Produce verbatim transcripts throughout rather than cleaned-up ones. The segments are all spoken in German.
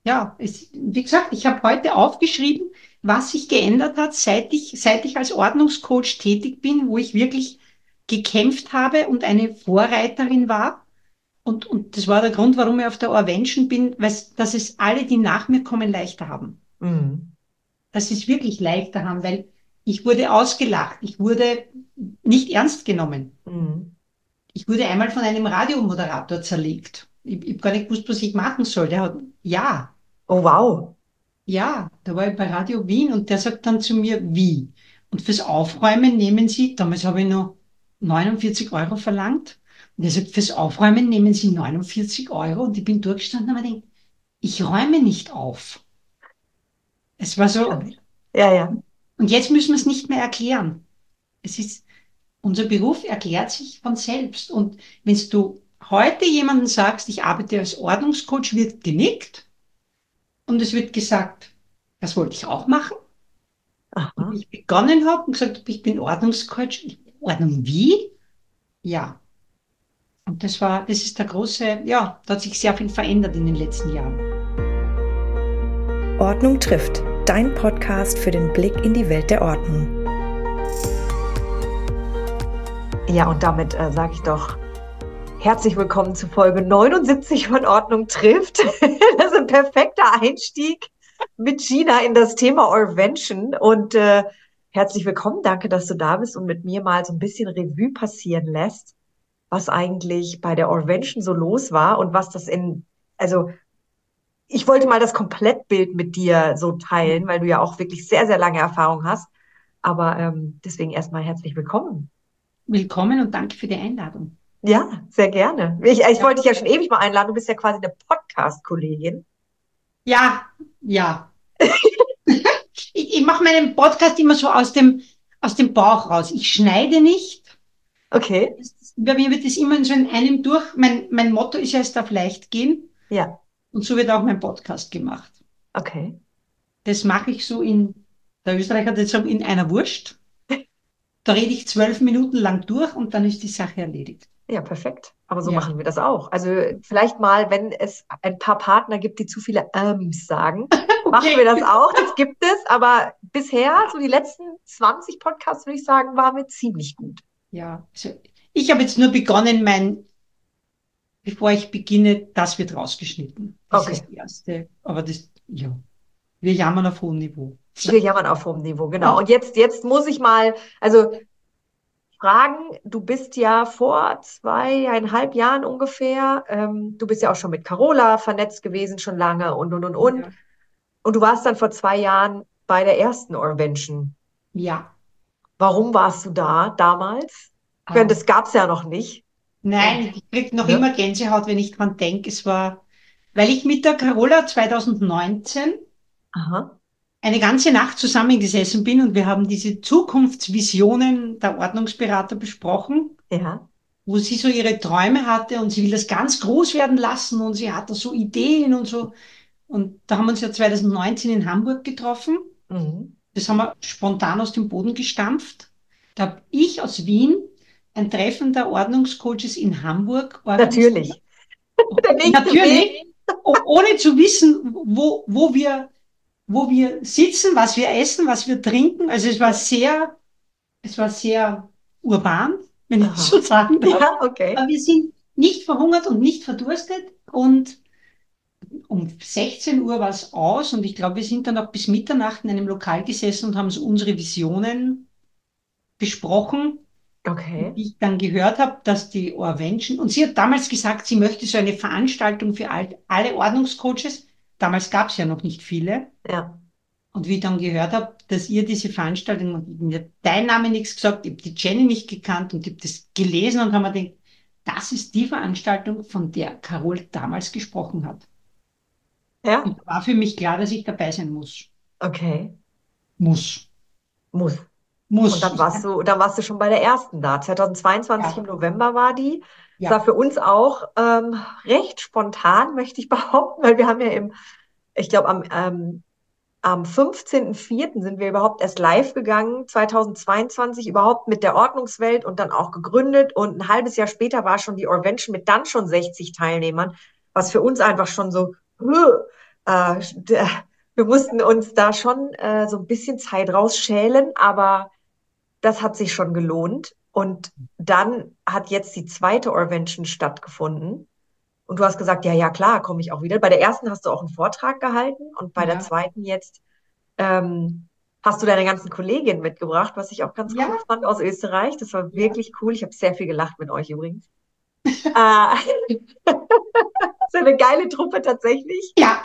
Ja, es, wie gesagt, ich habe heute aufgeschrieben, was sich geändert hat, seit ich, seit ich als Ordnungscoach tätig bin, wo ich wirklich gekämpft habe und eine Vorreiterin war. Und, und das war der Grund, warum ich auf der Orvention bin, weil es- dass es alle, die nach mir kommen, leichter haben. Mhm. Dass sie es wirklich leichter haben, weil ich wurde ausgelacht, ich wurde nicht ernst genommen. Mhm. Ich wurde einmal von einem Radiomoderator zerlegt. Ich, ich habe gar nicht gewusst, was ich machen soll. Der hat, ja, Oh, wow. ja, da war ich bei Radio Wien und der sagt dann zu mir, wie? Und fürs Aufräumen nehmen Sie, damals habe ich noch neunundvierzig Euro verlangt. Und er sagt, fürs Aufräumen nehmen Sie neunundvierzig Euro. Und ich bin durchgestanden und habe mir gedacht, ich räume nicht auf. Es war so, Krass. Ja, ja. und jetzt müssen wir es nicht mehr erklären. Es ist, unser Beruf erklärt sich von selbst. Und wenn du heute jemandem sagst, ich arbeite als Ordnungscoach, wird genickt und es wird gesagt, das wollte ich auch machen. Und wie Aha. ich begonnen habe und gesagt habe, ich bin Ordnungscoach. Ordnung wie? Ja. Und das war, das ist der große, ja, da hat sich sehr viel verändert in den letzten Jahren. Ordnung trifft, dein Podcast für den Blick in die Welt der Ordnung. Ja, und damit äh, sage ich doch herzlich willkommen zu Folge neunundsiebzig von Ordnung trifft. Das ist ein perfekter Einstieg mit Gina in das Thema Orvention. Und äh, herzlich willkommen. Danke, dass du da bist und mit mir mal so ein bisschen Revue passieren lässt, was eigentlich bei der Orvention so los war und was das in, also ich wollte mal das Komplettbild mit dir so teilen, weil du ja auch wirklich sehr, sehr lange Erfahrung hast. Aber ähm, deswegen erstmal herzlich willkommen. Willkommen und danke für die Einladung. Ja, sehr gerne. Ich, ich Ja, wollte dich ja schon ewig mal einladen. Du bist ja quasi eine Podcast-Kollegin. ja. Ja. Ich, ich mache meinen Podcast immer so aus dem, aus dem Bauch raus. Ich schneide nicht. Okay. Das- Bei mir wird es immer so in einem durch. Mein, mein Motto ist ja, es darf leicht gehen. Ja, Und so wird auch mein Podcast gemacht. okay. Das mache ich so in, der Österreicher hat jetzt sagen, in einer Wurst. Da rede ich zwölf Minuten lang durch und dann ist die Sache erledigt. Ja, perfekt. Aber so Ja, machen wir das auch. Also vielleicht mal, wenn es ein paar Partner gibt, die zu viele Ähms sagen, machen wir okay. das auch. Das gibt es. Aber bisher, so die letzten zwanzig Podcasts, würde ich sagen, waren wir ziemlich gut. Ja, also ich habe jetzt nur begonnen, mein, bevor ich beginne, das wird rausgeschnitten. Das Okay. ist die erste, aber das, ja, wir jammern auf hohem Niveau. Wir jammern auf hohem Niveau, genau. Ja, Und jetzt, jetzt muss ich mal, also fragen, du bist ja vor zweieinhalb Jahren ungefähr, ähm, du bist ja auch schon mit Carola vernetzt gewesen, schon lange und, und, und, und. ja, Und du warst dann vor zwei Jahren bei der ersten Orvention. ja. Warum warst du da damals? Während das Ähm, gab es ja noch nicht. Und, nein, ich kriege noch ne? immer Gänsehaut, wenn ich dran denke. Es war, weil ich mit der Carola zwanzig neunzehn Aha, eine ganze Nacht zusammengesessen bin und wir haben diese Zukunftsvisionen der Ordnungsberater besprochen, ja, wo sie so ihre Träume hatte und sie will das ganz groß werden lassen und sie hat da so Ideen und so. Und da haben wir uns ja zwanzig neunzehn in Hamburg getroffen. mhm. Das haben wir spontan aus dem Boden gestampft. Da habe ich aus Wien ein Treffen der Ordnungscoaches in Hamburg organisiert. Natürlich. Der nächste Weg. Natürlich, o- ohne zu wissen, wo, wo wir, wo wir sitzen, was wir essen, was wir trinken. Also es war Ja. sehr, es war sehr urban, wenn ich so Aha. sagen darf. Ja, okay. Aber wir sind nicht verhungert und nicht verdurstet und um sechzehn Uhr war es aus und ich glaube, wir sind dann auch bis Mitternacht in einem Lokal gesessen und haben so unsere Visionen besprochen. Und Okay. wie ich dann gehört habe, dass die Orvention, und sie hat damals gesagt, sie möchte so eine Veranstaltung für all, alle Ordnungscoaches. Damals gab es ja noch nicht viele. Ja. Und wie ich dann gehört habe, dass ihr diese Veranstaltung, und mir hat dein Name nichts gesagt, ich habe die Jenny nicht gekannt und ich habe das gelesen und habe mir gedacht, das ist die Veranstaltung, von der Carol damals gesprochen hat. Ja, Und war für mich klar, dass ich dabei sein muss. okay. Muss. Muss. Und Muss. dann Ich, warst du, dann warst du schon bei der ersten da. zweitausendzweiundzwanzig im ja, November war die. Es war ja, für uns auch ähm, recht spontan, möchte ich behaupten, weil wir haben ja im, ich glaube, am, ähm, am fünfzehnten vierten sind wir überhaupt erst live gegangen, zweitausendzweiundzwanzig, überhaupt mit der Ordnungswelt und dann auch gegründet. Und ein halbes Jahr später war schon die Orvention mit dann schon sechzig Teilnehmern, was für uns einfach schon so, Äh, d- wir mussten uns da schon äh, so ein bisschen Zeit rausschälen, aber das hat sich schon gelohnt. Und dann hat jetzt die zweite Orvention stattgefunden. Und du hast gesagt, ja, ja, klar, komme ich auch wieder. Bei der ersten hast du auch einen Vortrag gehalten und bei der Ja, zweiten jetzt ähm, hast du deine ganzen Kolleginnen mitgebracht, was ich auch ganz ja, cool fand aus Österreich. Das war ja. wirklich cool. Ich habe sehr viel gelacht mit euch übrigens. Äh, so eine geile Truppe tatsächlich. Ja.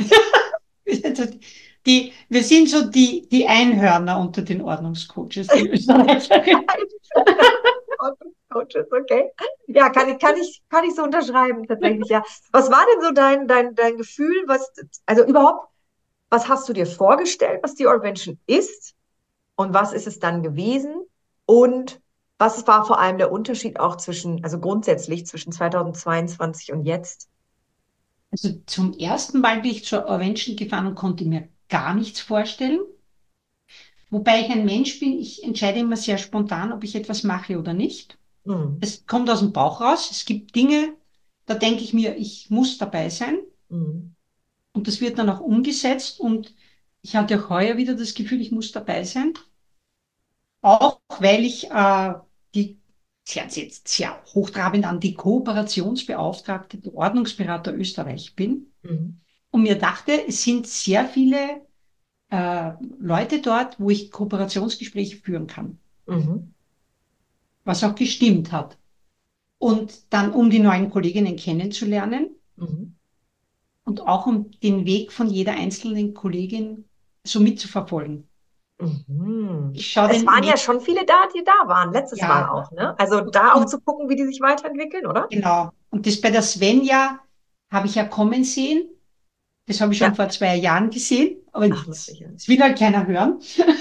Die, wir sind so die, die Einhörner unter den Ordnungscoaches, die Österreicherin. Coaches, okay. Ja, kann ich, kann ich, kann ich so unterschreiben, tatsächlich, ja. Was war denn so dein, dein, dein Gefühl, was, also überhaupt, was hast du dir vorgestellt, was die Orvention ist und was ist es dann gewesen? Und was war vor allem der Unterschied auch zwischen, also grundsätzlich zwischen zweitausendzweiundzwanzig und jetzt? Also zum ersten Mal bin ich zur Orvention gefahren und konnte mir gar nichts vorstellen. Wobei ich ein Mensch bin, ich entscheide immer sehr spontan, ob ich etwas mache oder nicht. Mhm. Es kommt aus dem Bauch raus. Es gibt Dinge, da denke ich mir, ich muss dabei sein. Mhm. Und das wird dann auch umgesetzt. Und ich hatte auch heuer wieder das Gefühl, ich muss dabei sein. Auch weil ich äh, die, sie hat jetzt sehr hochtrabend an, die Kooperationsbeauftragte der Ordnungsberater Österreich bin. Mhm. Und mir dachte, es sind sehr viele äh, Leute dort, wo ich Kooperationsgespräche führen kann. Mhm. Was auch gestimmt hat. Und dann, um die neuen Kolleginnen kennenzulernen Mhm. und auch um den Weg von jeder einzelnen Kollegin so mitzuverfolgen. Mhm. Ich schaue Es den waren ja Menschen, schon viele da, die da waren, letztes Mal ja, auch, ne? Also und, da auch und zu gucken, wie die sich weiterentwickeln, oder? genau. Und das bei der Svenja habe ich ja kommen sehen. Das habe ich schon Ja. vor zwei Jahren gesehen, aber Ach, nichts. lustig, ja. Das will halt keiner hören.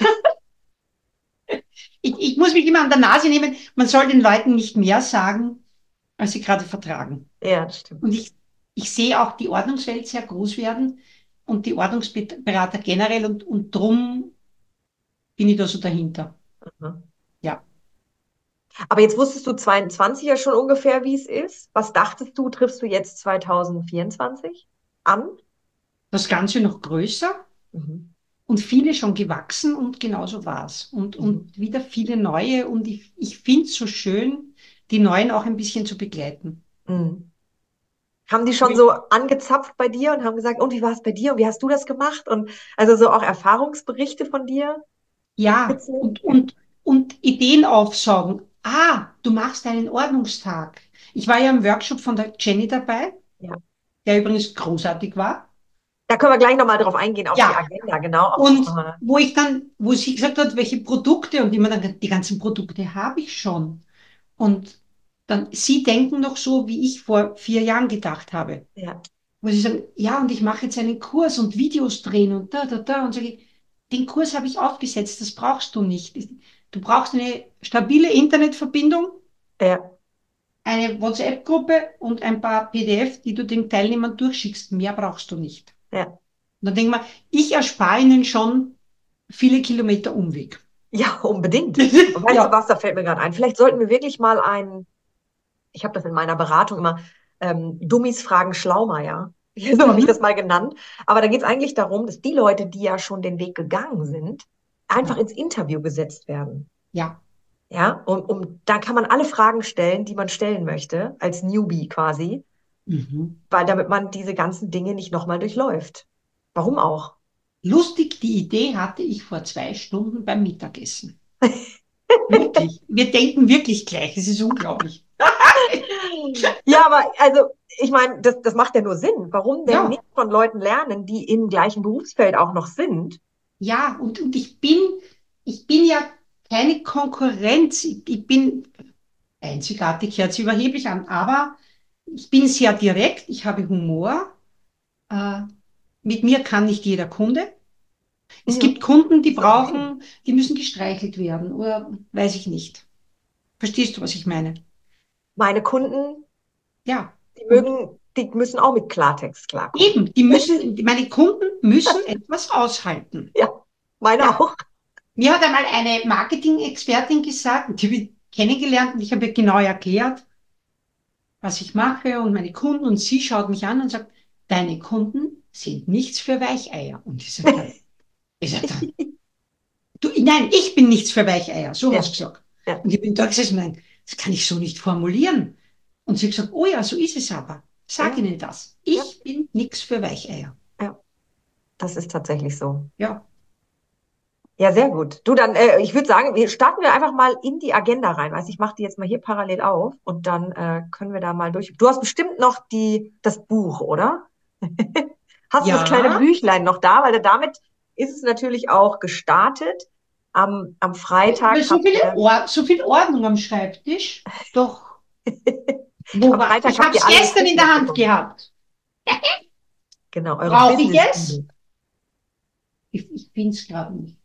Ich, ich muss mich immer an der Nase nehmen. Man soll den Leuten nicht mehr sagen, als sie gerade vertragen. Ja, das stimmt. Und ich, ich sehe auch die Ordnungswelt sehr groß werden und die Ordnungsberater generell und, und drum bin ich da so dahinter. Mhm. Ja, Aber jetzt wusstest du zweiundzwanzig ja schon ungefähr, wie es ist. Was dachtest du, triffst du jetzt zweitausendvierundzwanzig an? das Ganze noch größer Mhm. und viele schon gewachsen und genauso war's. Und, Mhm. und wieder viele neue und ich, ich finde es so schön, die Neuen auch ein bisschen zu begleiten. Mhm. Haben die schon so angezapft bei dir und haben gesagt, und wie war es bei dir und wie hast du das gemacht? Und also so auch Erfahrungsberichte von dir Ja, mitzunehmen? und, und, und Ideen aufsaugen. Ah, du machst einen Ordnungstag. Ich war ja im Workshop von der Jenny dabei, Ja. der übrigens großartig war. Da können wir gleich nochmal drauf eingehen, auf die Ja, Agenda, genau, auf das und nochmal. wo ich dann, wo sie gesagt hat, welche Produkte und immer dann, die ganzen Produkte habe ich schon. Und dann, sie denken noch so, wie ich vor vier Jahren gedacht habe. Ja. Wo sie sagen, ja, und ich mache jetzt einen Kurs und Videos drehen und da, da, da. Und sage ich, den Kurs habe ich aufgesetzt, das brauchst du nicht. Du brauchst eine stabile Internetverbindung, Ja. eine WhatsApp-Gruppe und ein paar P D F, die du den Teilnehmern durchschickst. Mehr brauchst du nicht. Ja. Und dann denke ich mir, ich erspare ihnen schon viele Kilometer Umweg. Ja, unbedingt. Und weißt du Ja. was, da fällt mir gerade ein. Vielleicht sollten wir wirklich mal ein, ich habe das in meiner Beratung immer, ähm, Dummies fragen Schlaumeier. So habe ich das Mhm. mal genannt. Aber da geht es eigentlich darum, dass die Leute, die ja schon den Weg gegangen sind, einfach Ja. ins Interview gesetzt werden. Ja. Ja, und um, da kann man alle Fragen stellen, die man stellen möchte, als Newbie quasi, Mhm. weil damit man diese ganzen Dinge nicht nochmal durchläuft. Warum auch? Lustig, die Idee hatte ich vor zwei Stunden beim Mittagessen. Wirklich. Wir denken wirklich gleich. Es ist unglaublich. Ja, aber also, ich meine, das, das macht ja nur Sinn. Warum denn Ja, nicht von Leuten lernen, die im gleichen Berufsfeld auch noch sind? ja. Und, und ich bin, ich bin ja keine Konkurrenz. Ich, ich bin einzigartig, hört sich überheblich an, aber ich bin sehr direkt. Ich habe Humor. Äh, mit mir kann nicht jeder Kunde. Es Ja, gibt Kunden, die ist auch okay. brauchen, die müssen gestreichelt werden oder weiß ich nicht. Verstehst du, was ich meine? Meine Kunden, Ja. die Und mögen, die müssen auch mit Klartext klarkommen. eben, die müssen, meine Kunden müssen etwas aushalten. Ja, meine Ja. auch. Mir hat einmal eine Marketing-Expertin gesagt, die habe ich kennengelernt und ich habe ihr genau erklärt, was ich mache und meine Kunden und sie schaut mich an und sagt, deine Kunden sind nichts für Weicheier. Und ich sage, ich sag dann, du, nein, ich bin nichts für Weicheier, so Ja. hast du gesagt. Ja. Und ich bin da gesessen und mein, das kann ich so nicht formulieren. Und sie hat gesagt, oh ja, so ist es aber. Sag Ja. Ihnen das. Ich Ja. bin nichts für Weicheier. Ja, das ist tatsächlich so. Ja. Ja, sehr gut. Du, dann, äh, ich würde sagen, wir starten wir einfach mal in die Agenda rein. Weißt, ich mache die jetzt mal hier parallel auf und dann äh, können wir da mal durch. Du hast bestimmt noch die, das Buch, oder? Hast du das kleine Ja, Büchlein noch da? Weil damit ist es natürlich auch gestartet. Am, am Freitag weil so habt viel, ihr, Or so viel Ordnung am Schreibtisch. Doch, wo am war? Freitag Ich habt habe es ihr alle das gestern Buch in der Hand mitbekommen. gehabt. Genau, eure Brauche ich Business es? Bibel. Ich, ich finde es gerade nicht.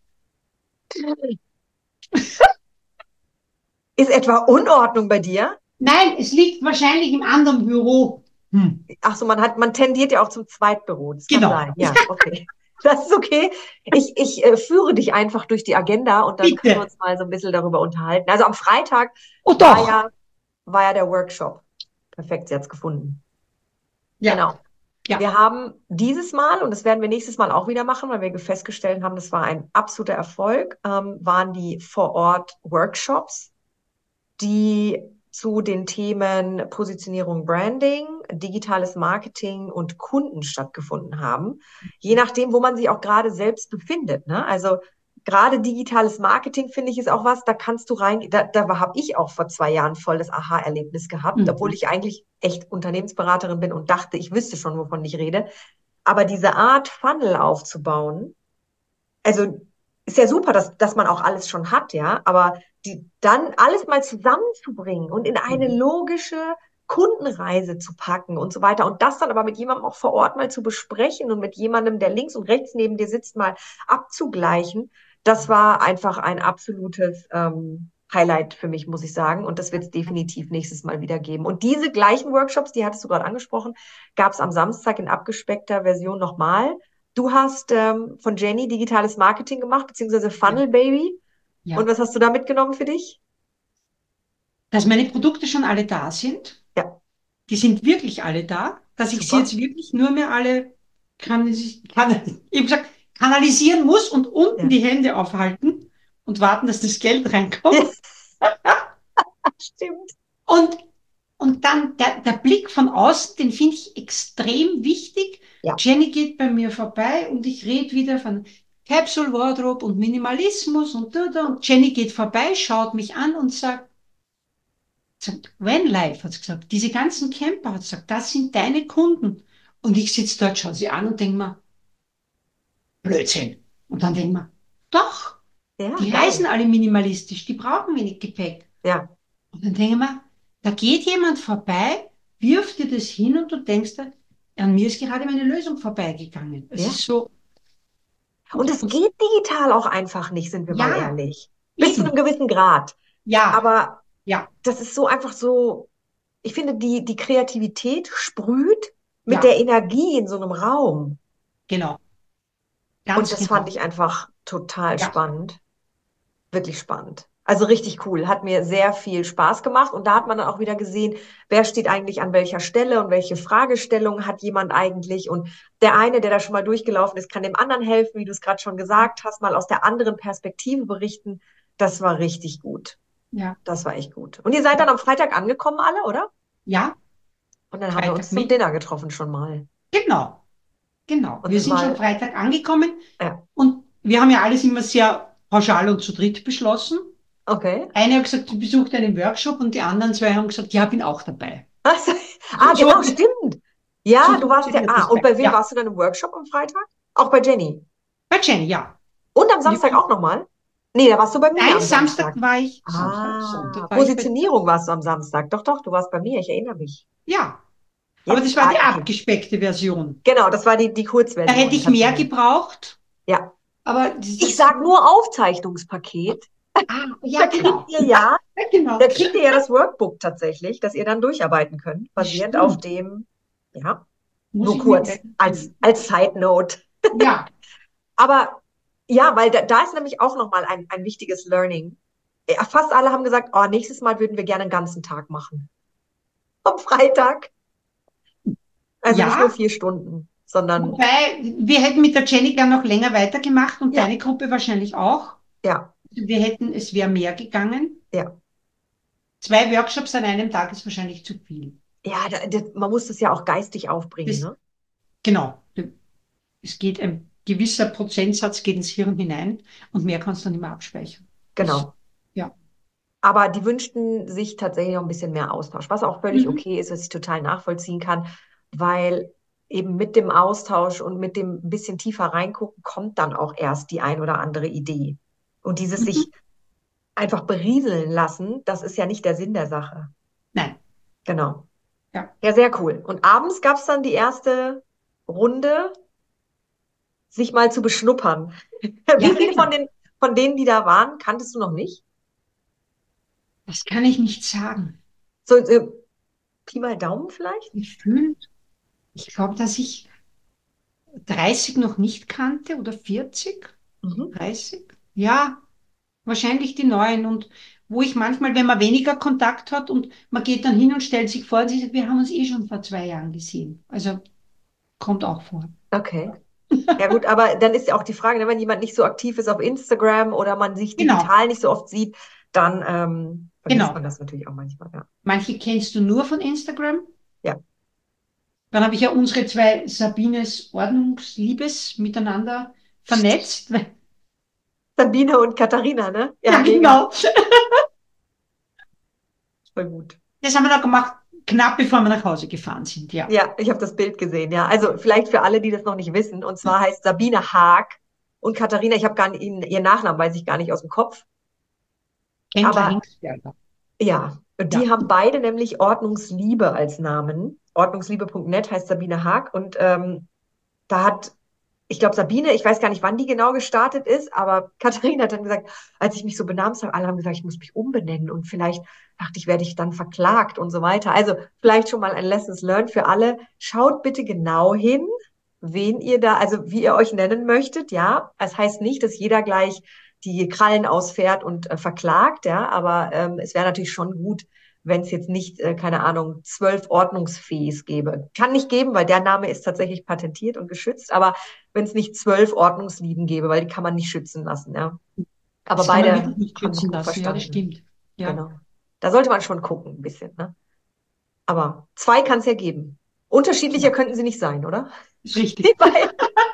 Ist etwa Unordnung bei dir? Nein, es liegt wahrscheinlich im anderen Büro. Hm. Ach so, man hat, man tendiert ja auch zum Zweitbüro. Das kann Genau. sein. Ja, okay. Das ist okay. Ich, ich äh, führe dich einfach durch die Agenda und dann können wir Bitte. uns mal so ein bisschen darüber unterhalten. Also am Freitag Oh war doch. ja, war ja der Workshop. Perfekt, sie hat's gefunden. Ja. Genau. Ja. Wir haben dieses Mal, und das werden wir nächstes Mal auch wieder machen, weil wir festgestellt haben, das war ein absoluter Erfolg, ähm, waren die Vor-Ort-Workshops, die zu den Themen Positionierung, Branding, digitales Marketing und Kunden stattgefunden haben. Je nachdem, wo man sich auch gerade selbst befindet. Ne? Also gerade digitales Marketing, finde ich, ist auch was, da kannst du rein, da, da habe ich auch vor zwei Jahren voll das Aha-Erlebnis gehabt, Mhm. obwohl ich eigentlich echt Unternehmensberaterin bin und dachte, ich wüsste schon, wovon ich rede. Aber diese Art, Funnel aufzubauen, also ist ja super, dass, dass man auch alles schon hat, ja, aber die dann alles mal zusammenzubringen und in eine Mhm. logische Kundenreise zu packen und so weiter und das dann aber mit jemandem auch vor Ort mal zu besprechen und mit jemandem, der links und rechts neben dir sitzt, mal abzugleichen, das war einfach ein absolutes ähm, Highlight für mich, muss ich sagen. Und das wird es definitiv nächstes Mal wieder geben. Und diese gleichen Workshops, die hattest du gerade angesprochen, gab es am Samstag in abgespeckter Version nochmal. Du hast ähm, von Jenny digitales Marketing gemacht, beziehungsweise Funnel Baby. Ja. Und was hast du da mitgenommen für dich? Dass meine Produkte schon alle da sind. Ja, Die sind wirklich alle da. Dass ich sie super. jetzt wirklich nur mehr alle kann, kann, ich hab gesagt, kanalisieren muss und unten Ja. die Hände aufhalten und warten, dass das Geld reinkommt. Stimmt. Und, und dann der, der Blick von außen, den finde ich extrem wichtig. Ja. Jenny geht bei mir vorbei und ich rede wieder von Capsule Wardrobe und Minimalismus und da, da. Und Jenny geht vorbei, schaut mich an und sagt, sagt Vanlife, hat sie gesagt, diese ganzen Camper, hat sie gesagt, das sind deine Kunden. Und ich sitze dort, schaue sie an und denke mir, Blödsinn. Und dann denke ich mir, doch, Ja, die geil. reisen alle minimalistisch, die brauchen wenig Gepäck. Ja, Und dann denke ich mir, da geht jemand vorbei, wirft dir das hin und du denkst dir, an mir ist gerade meine Lösung vorbeigegangen. Es Ja. ist so. und es geht digital auch einfach nicht, sind wir mal Ja, ehrlich. Bis zu eben. einem gewissen Grad. Ja, Aber ja, das ist so einfach so, ich finde, die, die Kreativität sprüht mit ja, der Energie in so einem Raum. genau. Und Ganz das genau. fand ich einfach total Ja. spannend. Wirklich spannend. Also richtig cool. Hat mir sehr viel Spaß gemacht. Und da hat man dann auch wieder gesehen, wer steht eigentlich an welcher Stelle und welche Fragestellungen hat jemand eigentlich. Und der eine, der da schon mal durchgelaufen ist, kann dem anderen helfen, wie du es gerade schon gesagt hast, mal aus der anderen Perspektive berichten. Das war richtig gut. Ja, Das war echt gut. Und ihr seid dann am Freitag angekommen alle, oder? ja, Und dann haben wir uns Freitag zum mit. Dinner getroffen schon mal. Genau, genau. Und Wir das sind schon war, Freitag angekommen ja, und wir haben ja alles immer sehr pauschal und zu dritt beschlossen. okay. Eine hat gesagt, sie besucht einen Workshop und die anderen zwei haben gesagt, ja, bin auch dabei. Also, ah, So, genau, so, stimmt. Ja, so du warst ja, funktioniert ah, das und bei. bei wem Ja, warst du dann im Workshop am Freitag? Auch bei Jenny. bei Jenny, ja. Und am Wir Samstag waren, auch nochmal? Nee, da warst du bei mir nein, am Samstag Samstag. war ich, Samstag, Ah, Sonntag war ich bei dir. Positionierung warst du am Samstag. Doch, doch, du warst bei mir, ich erinnere mich. Ja, aber das Jetzt, war ah, die okay. abgespeckte Version. Genau, das war die, die Da Kurzversion, hätte ich kannst du mehr mir. gebraucht, Ja. aber das Ich ist, sag nur Aufzeichnungspaket. ah, Da ja, kriegt genau. ihr ja, Ja, genau. da kriegt ihr ja das Workbook tatsächlich, dass ihr dann durcharbeiten könnt, basierend auf Stimmt. dem, ja, Muss nur ich mir kurz, gleich als, nehmen. als Side Note. Ja, Aber ja, weil da, da ist nämlich auch nochmal ein, ein wichtiges Learning. Ja, fast alle haben gesagt, oh, nächstes Mal würden wir gerne einen ganzen Tag machen. Am Freitag. Also nicht nur ja, vier Stunden. sondern Wobei, wir hätten mit der Jenny gern noch länger weitergemacht und ja, deine Gruppe wahrscheinlich auch. ja, Wir hätten, es wäre mehr gegangen. ja. Zwei Workshops an einem Tag ist wahrscheinlich zu viel. Ja, da, da, man muss das ja auch geistig aufbringen, Das, ne? genau. Es geht ein gewisser Prozentsatz geht ins Hirn hinein und mehr kannst du dann immer abspeichern. Das, Genau. ja. Aber die wünschten sich tatsächlich noch ein bisschen mehr Austausch, was auch völlig Mhm. okay ist, was ich total nachvollziehen kann, weil eben mit dem Austausch und mit dem ein bisschen tiefer reingucken, kommt dann auch erst die ein oder andere Idee. Und dieses sich Mhm. einfach berieseln lassen, das ist ja nicht der Sinn der Sache. Nein. Genau. Ja. Ja, sehr cool. Und abends gab es dann die erste Runde, sich mal zu beschnuppern. Ja, Wie viele von genau. den, von denen, die da waren, kanntest du noch nicht? Das kann ich nicht sagen. So, so Pi mal Daumen vielleicht? Gefühlt, ich glaube, dass ich dreißig noch nicht kannte oder vierzig. Mhm. dreißig. Ja, wahrscheinlich die neuen. Und wo ich manchmal, wenn man weniger Kontakt hat und man geht dann hin und stellt sich vor und sie sagt, wir haben uns eh schon vor zwei Jahren gesehen. Also kommt auch vor. Okay. Ja gut, aber dann ist ja auch die Frage, ne, wenn jemand nicht so aktiv ist auf Instagram oder man sich Genau, digital nicht so oft sieht, dann ähm, vergisst man genau. das natürlich auch manchmal. Ja. Manche kennst du nur von Instagram. Ja. Dann habe ich ja unsere zwei Sabines Ordnungsliebes miteinander vernetzt. Sabine und Katharina, ne? Ja, Ja, mega. genau. Voll gut. Das haben wir dann gemacht, knapp bevor wir nach Hause gefahren sind, ja. Ja, ich habe das Bild gesehen, ja. Also vielleicht für alle, die das noch nicht wissen, und zwar heißt Sabine Haag und Katharina, ich habe gar nicht, ihren ihren Nachnamen weiß ich gar nicht aus dem Kopf, Kendra aber Hingsberger. ja, und die Ja. haben beide nämlich Ordnungsliebe als Namen. Ordnungsliebe Punkt net heißt Sabine Haag und ähm, da hat, ich glaube, Sabine, ich weiß gar nicht, wann die genau gestartet ist, aber Katharina hat dann gesagt, als ich mich so benamst habe, alle haben gesagt, ich muss mich umbenennen und vielleicht dachte ich, werde ich dann verklagt und so weiter. Also vielleicht schon mal ein Lessons learned für alle. Schaut bitte genau hin, wen ihr da, also wie ihr euch nennen möchtet, ja. Es heißt nicht, dass jeder gleich die Krallen ausfährt und äh, verklagt, ja, aber ähm, es wäre natürlich schon gut, wenn es jetzt nicht, äh, keine Ahnung, zwölf Ordnungsfees gäbe. Kann nicht geben, weil der Name ist tatsächlich patentiert und geschützt, aber wenn es nicht zwölf Ordnungslieben gäbe, weil die kann man nicht schützen lassen, ja. Aber Das kann man beide wirklich nicht haben das schützen gut lassen. Ja, das verstanden. stimmt. Ja. Genau. Da sollte man schon gucken, ein bisschen, ne? Aber zwei kann es ja geben. Unterschiedlicher Ja, könnten sie nicht sein, oder? ist Die richtig. beiden.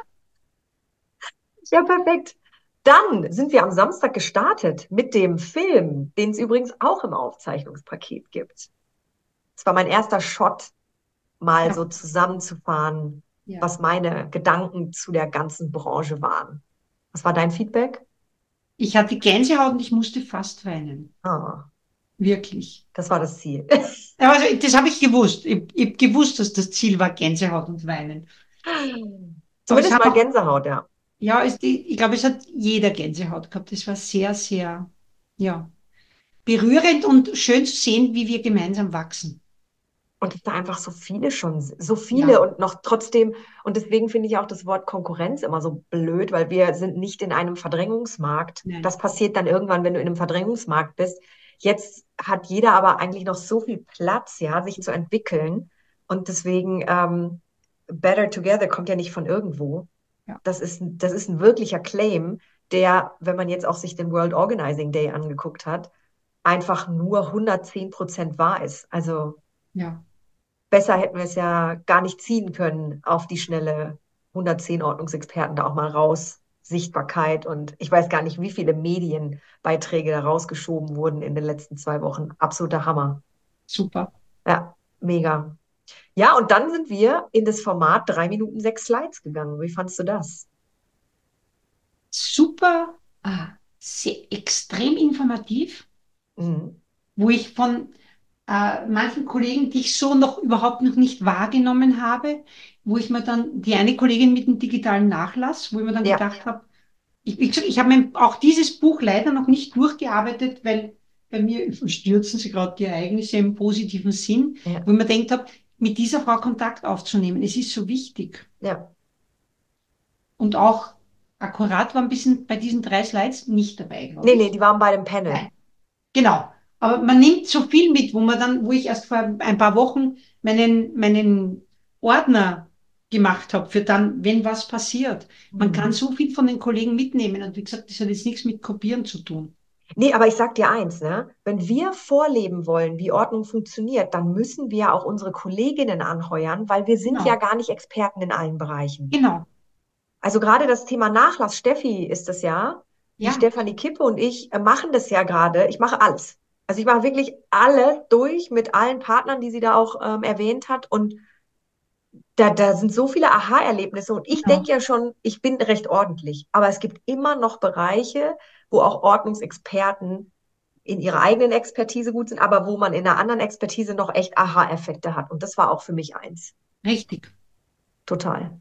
Ja, perfekt. Dann sind wir am Samstag gestartet mit dem Film, den es übrigens auch im Aufzeichnungspaket gibt. Es war mein erster Shot, mal Ja, so zusammenzufahren, ja. was meine Gedanken zu der ganzen Branche waren. Was war dein Feedback? Ich hatte Gänsehaut und ich musste fast weinen. Ah, Wirklich. das war das Ziel. Ja, also, das habe ich gewusst. Ich, ich habe gewusst, dass das Ziel war Gänsehaut und Weinen. Aber es Zumindest haben mal auch, Gänsehaut, ja. ja, es, die, ich glaube, es hat jeder Gänsehaut gehabt. Es war sehr, sehr, ja, berührend und schön zu sehen, wie wir gemeinsam wachsen. Und dass da einfach so viele schon, so viele Ja, und noch trotzdem, und deswegen finde ich auch das Wort Konkurrenz immer so blöd, weil wir sind nicht in einem Verdrängungsmarkt. nein. Das passiert dann irgendwann, wenn du in einem Verdrängungsmarkt bist. Jetzt hat jeder aber eigentlich noch so viel Platz, ja, sich zu entwickeln. Und deswegen, ähm, Better Together kommt ja nicht von irgendwo. Ja, Das ist, das ist ein wirklicher Claim, der, wenn man jetzt auch sich den World Organizing Day angeguckt hat, einfach nur hundertzehn Prozent wahr ist. Also, ja. besser hätten wir es ja gar nicht ziehen können auf die schnelle hundertzehn Ordnungsexperten da auch mal raus. Sichtbarkeit und ich weiß gar nicht, wie viele Medienbeiträge da rausgeschoben wurden in den letzten zwei Wochen. Absoluter Hammer. Super. Ja, mega. Ja, und dann sind wir in das Format drei Minuten sechs Slides gegangen. Wie fandst du das? Super, ah, sehr, extrem informativ, Mhm. wo ich von äh, manchen Kollegen, die ich so noch überhaupt noch nicht wahrgenommen habe, wo ich mir dann, die eine Kollegin mit dem digitalen Nachlass, wo ich mir dann Ja, gedacht habe, ich, ich, ich habe mir auch dieses Buch leider noch nicht durchgearbeitet, weil bei mir überstürzen sie gerade die Ereignisse im positiven Sinn, ja, wo ich mir gedacht habe, mit dieser Frau Kontakt aufzunehmen. Es ist so wichtig. ja. Und auch akkurat war ein bisschen bei diesen drei Slides nicht dabei, glaube Nee, nee, ich. die waren bei dem Panel. Nein. Genau. Aber man nimmt so viel mit, wo man dann, wo ich erst vor ein paar Wochen meinen, meinen Ordner gemacht habe, für dann, wenn was passiert. Man kann Mhm. so viel von den Kollegen mitnehmen und wie gesagt, das hat jetzt nichts mit Kopieren zu tun. Nee, aber ich sag dir eins, ne? Wenn wir vorleben wollen, wie Ordnung funktioniert, dann müssen wir auch unsere Kolleginnen anheuern, weil wir sind ja Genau, gar nicht Experten in allen Bereichen. genau, Also gerade das Thema Nachlass, Steffi ist es ja, die ja, Stefanie Kippe und ich äh, machen das ja gerade. Ich mache alles. Also ich mache wirklich alles durch mit allen Partnern, die sie da auch ähm, erwähnt hat. Und da, da sind so viele Aha-Erlebnisse. Und ich genau. denke ja schon, ich bin recht ordentlich. Aber es gibt immer noch Bereiche, wo auch Ordnungsexperten in ihrer eigenen Expertise gut sind, aber wo man in einer anderen Expertise noch echt Aha-Effekte hat. Und das war auch für mich eins. Richtig. Total.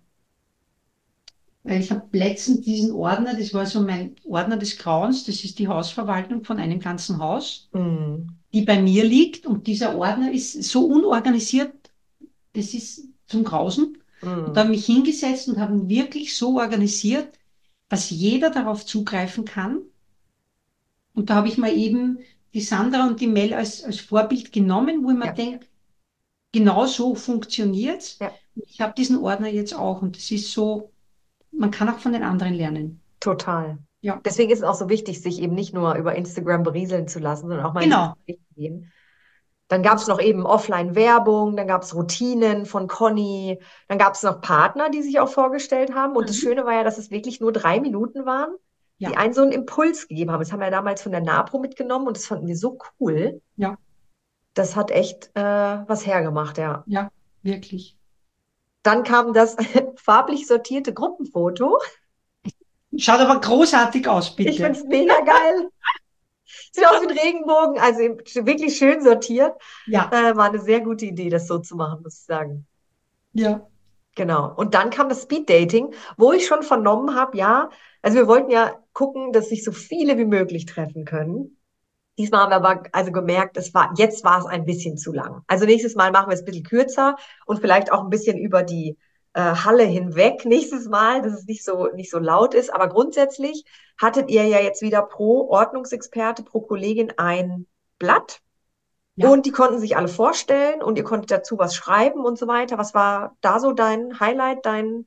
Weil ich habe letztens diesen Ordner, das war so mein Ordner des Grauens, das ist die Hausverwaltung von einem ganzen Haus, Mm, die bei mir liegt und dieser Ordner ist so unorganisiert, das ist zum Grausen. Und da mm. habe ich mich hingesetzt und habe ihn wirklich so organisiert, dass jeder darauf zugreifen kann. Und da habe ich mal eben die Sandra und die Mel als, als Vorbild genommen, wo ich mir Ja, denke, genau so funktioniert's. ja. Ich habe diesen Ordner jetzt auch und das ist so, man kann auch von den anderen lernen. Total. Ja, Deswegen ist es auch so wichtig, sich eben nicht nur über Instagram berieseln zu lassen, sondern auch mal ins genau. Gespräch zu gehen. Dann gab es Das, noch eben Offline-Werbung, dann gab es Routinen von Conny, dann gab es noch Partner, die sich auch vorgestellt haben. Und das mhm. Schöne war ja, dass es wirklich nur drei Minuten waren, die Ja, einen so einen Impuls gegeben haben. Das haben wir ja damals von der NAPRO mitgenommen und das fanden wir so cool. ja, Das hat echt äh, was hergemacht, ja. ja, wirklich. Dann kam das farblich sortierte Gruppenfoto. Schaut aber großartig aus, Ich finde bitte. es mega geil. Sieht aus wie ein Regenbogen, also wirklich schön sortiert. Ja, Äh, war eine sehr gute Idee, das so zu machen, muss ich sagen. ja. Genau. Und dann kam das Speeddating, wo ich schon vernommen habe, ja, also wir wollten ja gucken, dass sich so viele wie möglich treffen können. Diesmal haben wir aber also gemerkt, es war, jetzt war es ein bisschen zu lang. Also nächstes Mal machen wir es ein bisschen kürzer und vielleicht auch ein bisschen über die äh, Halle hinweg nächstes Mal, dass es nicht so, nicht so laut ist. Aber grundsätzlich hattet ihr ja jetzt wieder pro Ordnungsexperte, pro Kollegin ein Blatt Ja. und die konnten sich alle vorstellen und ihr konntet dazu was schreiben und so weiter. Was war da so dein Highlight, dein...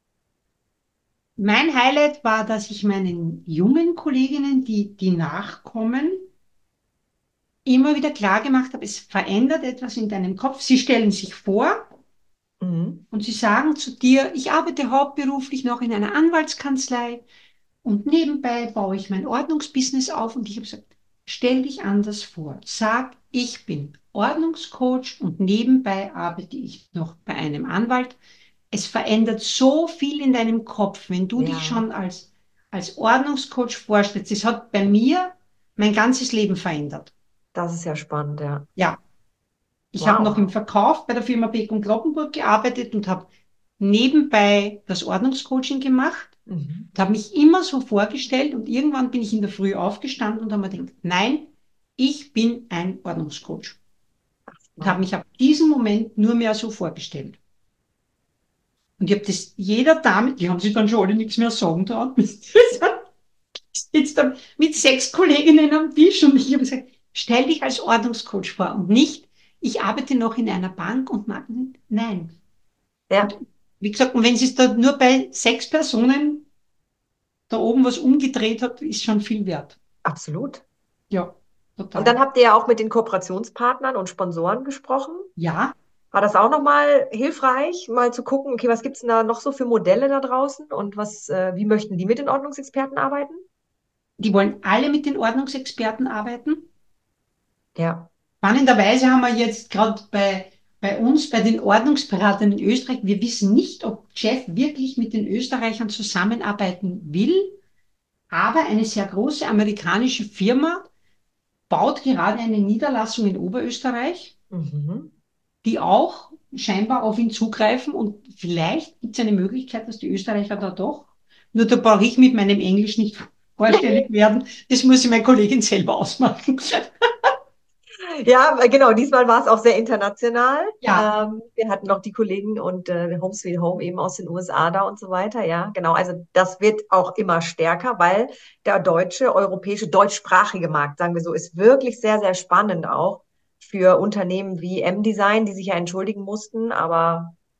Mein Highlight war, dass ich meinen jungen Kolleginnen, die, die nachkommen, immer wieder klar gemacht habe, es verändert etwas in deinem Kopf. Sie stellen sich vor Mhm. und sie sagen zu dir, ich arbeite hauptberuflich noch in einer Anwaltskanzlei und nebenbei baue ich mein Ordnungsbusiness auf und ich habe gesagt, stell dich anders vor. Sag, ich bin Ordnungscoach und nebenbei arbeite ich noch bei einem Anwalt. Es verändert so viel in deinem Kopf, wenn du dich Ja, schon als, als Ordnungscoach vorstellst. Das hat bei mir mein ganzes Leben verändert. das ist ja spannend, ja. Ja, ich habe noch Wow. im Verkauf bei der Firma Beck und Kloppenburg gearbeitet und habe nebenbei das Ordnungscoaching gemacht Mhm. und habe mich immer so vorgestellt und irgendwann bin ich in der Früh aufgestanden und habe mir gedacht, nein, ich bin ein Ordnungscoach und habe Wow. mich ab diesem Moment nur mehr so vorgestellt. Und ich habe das jeder Dame, die haben sich dann schon alle nichts mehr sagen traut, jetzt dann mit sechs Kolleginnen am Tisch und ich habe gesagt, stell dich als Ordnungscoach vor und nicht, ich arbeite noch in einer Bank und mag nicht. Nein. Und Ja, wie gesagt, und wenn es da nur bei sechs Personen da oben was umgedreht hat, ist schon viel wert. absolut. Ja, Und dann total. habt ihr ja auch mit den Kooperationspartnern und Sponsoren gesprochen. Ja, War das auch nochmal hilfreich, mal zu gucken, okay, was gibt's denn da noch so für Modelle da draußen und was, äh, wie möchten die mit den Ordnungsexperten arbeiten? die wollen alle mit den Ordnungsexperten arbeiten. Ja. Spannenderweise haben wir jetzt gerade bei, bei uns, bei den Ordnungsberatern in Österreich, wir wissen nicht, ob Jeff wirklich mit den Österreichern zusammenarbeiten will, aber eine sehr große amerikanische Firma baut gerade eine Niederlassung in Oberösterreich, Mhm. die auch scheinbar auf ihn zugreifen und vielleicht gibt es eine Möglichkeit, dass die Österreicher da doch, nur da brauche ich mit meinem Englisch nicht vorstellig werden, das muss ich meine Kollegin selber ausmachen. Ja, genau, diesmal war es auch sehr international. Ja, Ähm, wir hatten noch die Kollegen und äh, Home Sweet Home eben aus den U S A da und so weiter. Ja, genau. Also das wird auch immer stärker, weil der deutsche, europäische, deutschsprachige Markt, sagen wir so, ist wirklich sehr, sehr spannend auch für Unternehmen wie M-Design, die sich ja entschuldigen mussten. Aber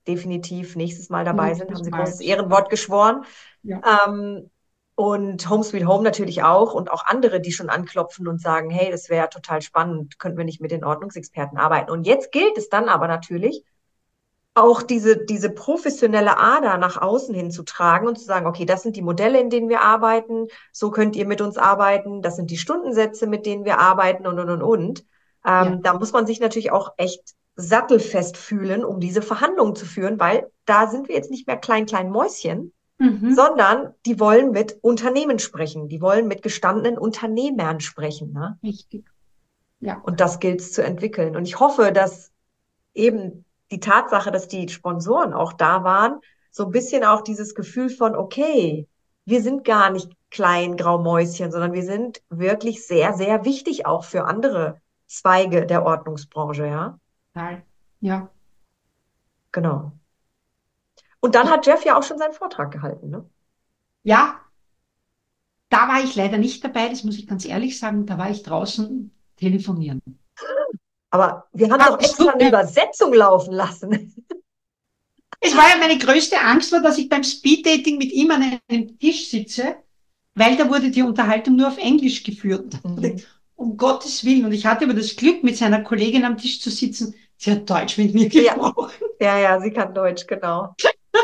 definitiv nächstes Mal dabei sind, haben Nächstes sie Mal. großes Ehrenwort geschworen. Ja. Ähm, und Home Sweet Home natürlich auch und auch andere, die schon anklopfen und sagen, hey, das wäre total spannend, könnten wir nicht mit den Ordnungsexperten arbeiten. Und jetzt gilt es dann aber natürlich, auch diese, diese professionelle Ader nach außen hin zu tragen und zu sagen, okay, das sind die Modelle, in denen wir arbeiten, so könnt ihr mit uns arbeiten, das sind die Stundensätze, mit denen wir arbeiten und, und, und, und. Ähm, Ja. da muss man sich natürlich auch echt sattelfest fühlen, um diese Verhandlungen zu führen, weil da sind wir jetzt nicht mehr klein, klein Mäuschen, Mhm. sondern die wollen mit Unternehmen sprechen, die wollen mit gestandenen Unternehmern sprechen, ne? Richtig. Ja. Und das gilt es zu entwickeln. Und ich hoffe, dass eben die Tatsache, dass die Sponsoren auch da waren, so ein bisschen auch dieses Gefühl von, okay, wir sind gar nicht klein Graumäuschen, sondern wir sind wirklich sehr, sehr wichtig auch für andere Zweige der Ordnungsbranche, ja. Total. Ja. Genau. Und dann hat Jeff ja auch schon seinen Vortrag gehalten, ne? Ja, da war ich leider nicht dabei, das muss ich ganz ehrlich sagen. Da war ich draußen telefonieren. Aber wir haben Ah, doch extra eine Übersetzung laufen lassen. Es war ja meine größte Angst, war, dass ich beim Speeddating mit ihm an einem Tisch sitze, weil da wurde die Unterhaltung nur auf Englisch geführt. Mhm. Um Gottes Willen. Und ich hatte aber das Glück, mit seiner Kollegin am Tisch zu sitzen. Sie hat Deutsch mit mir Ja. gesprochen. Ja, ja, sie kann Deutsch, genau.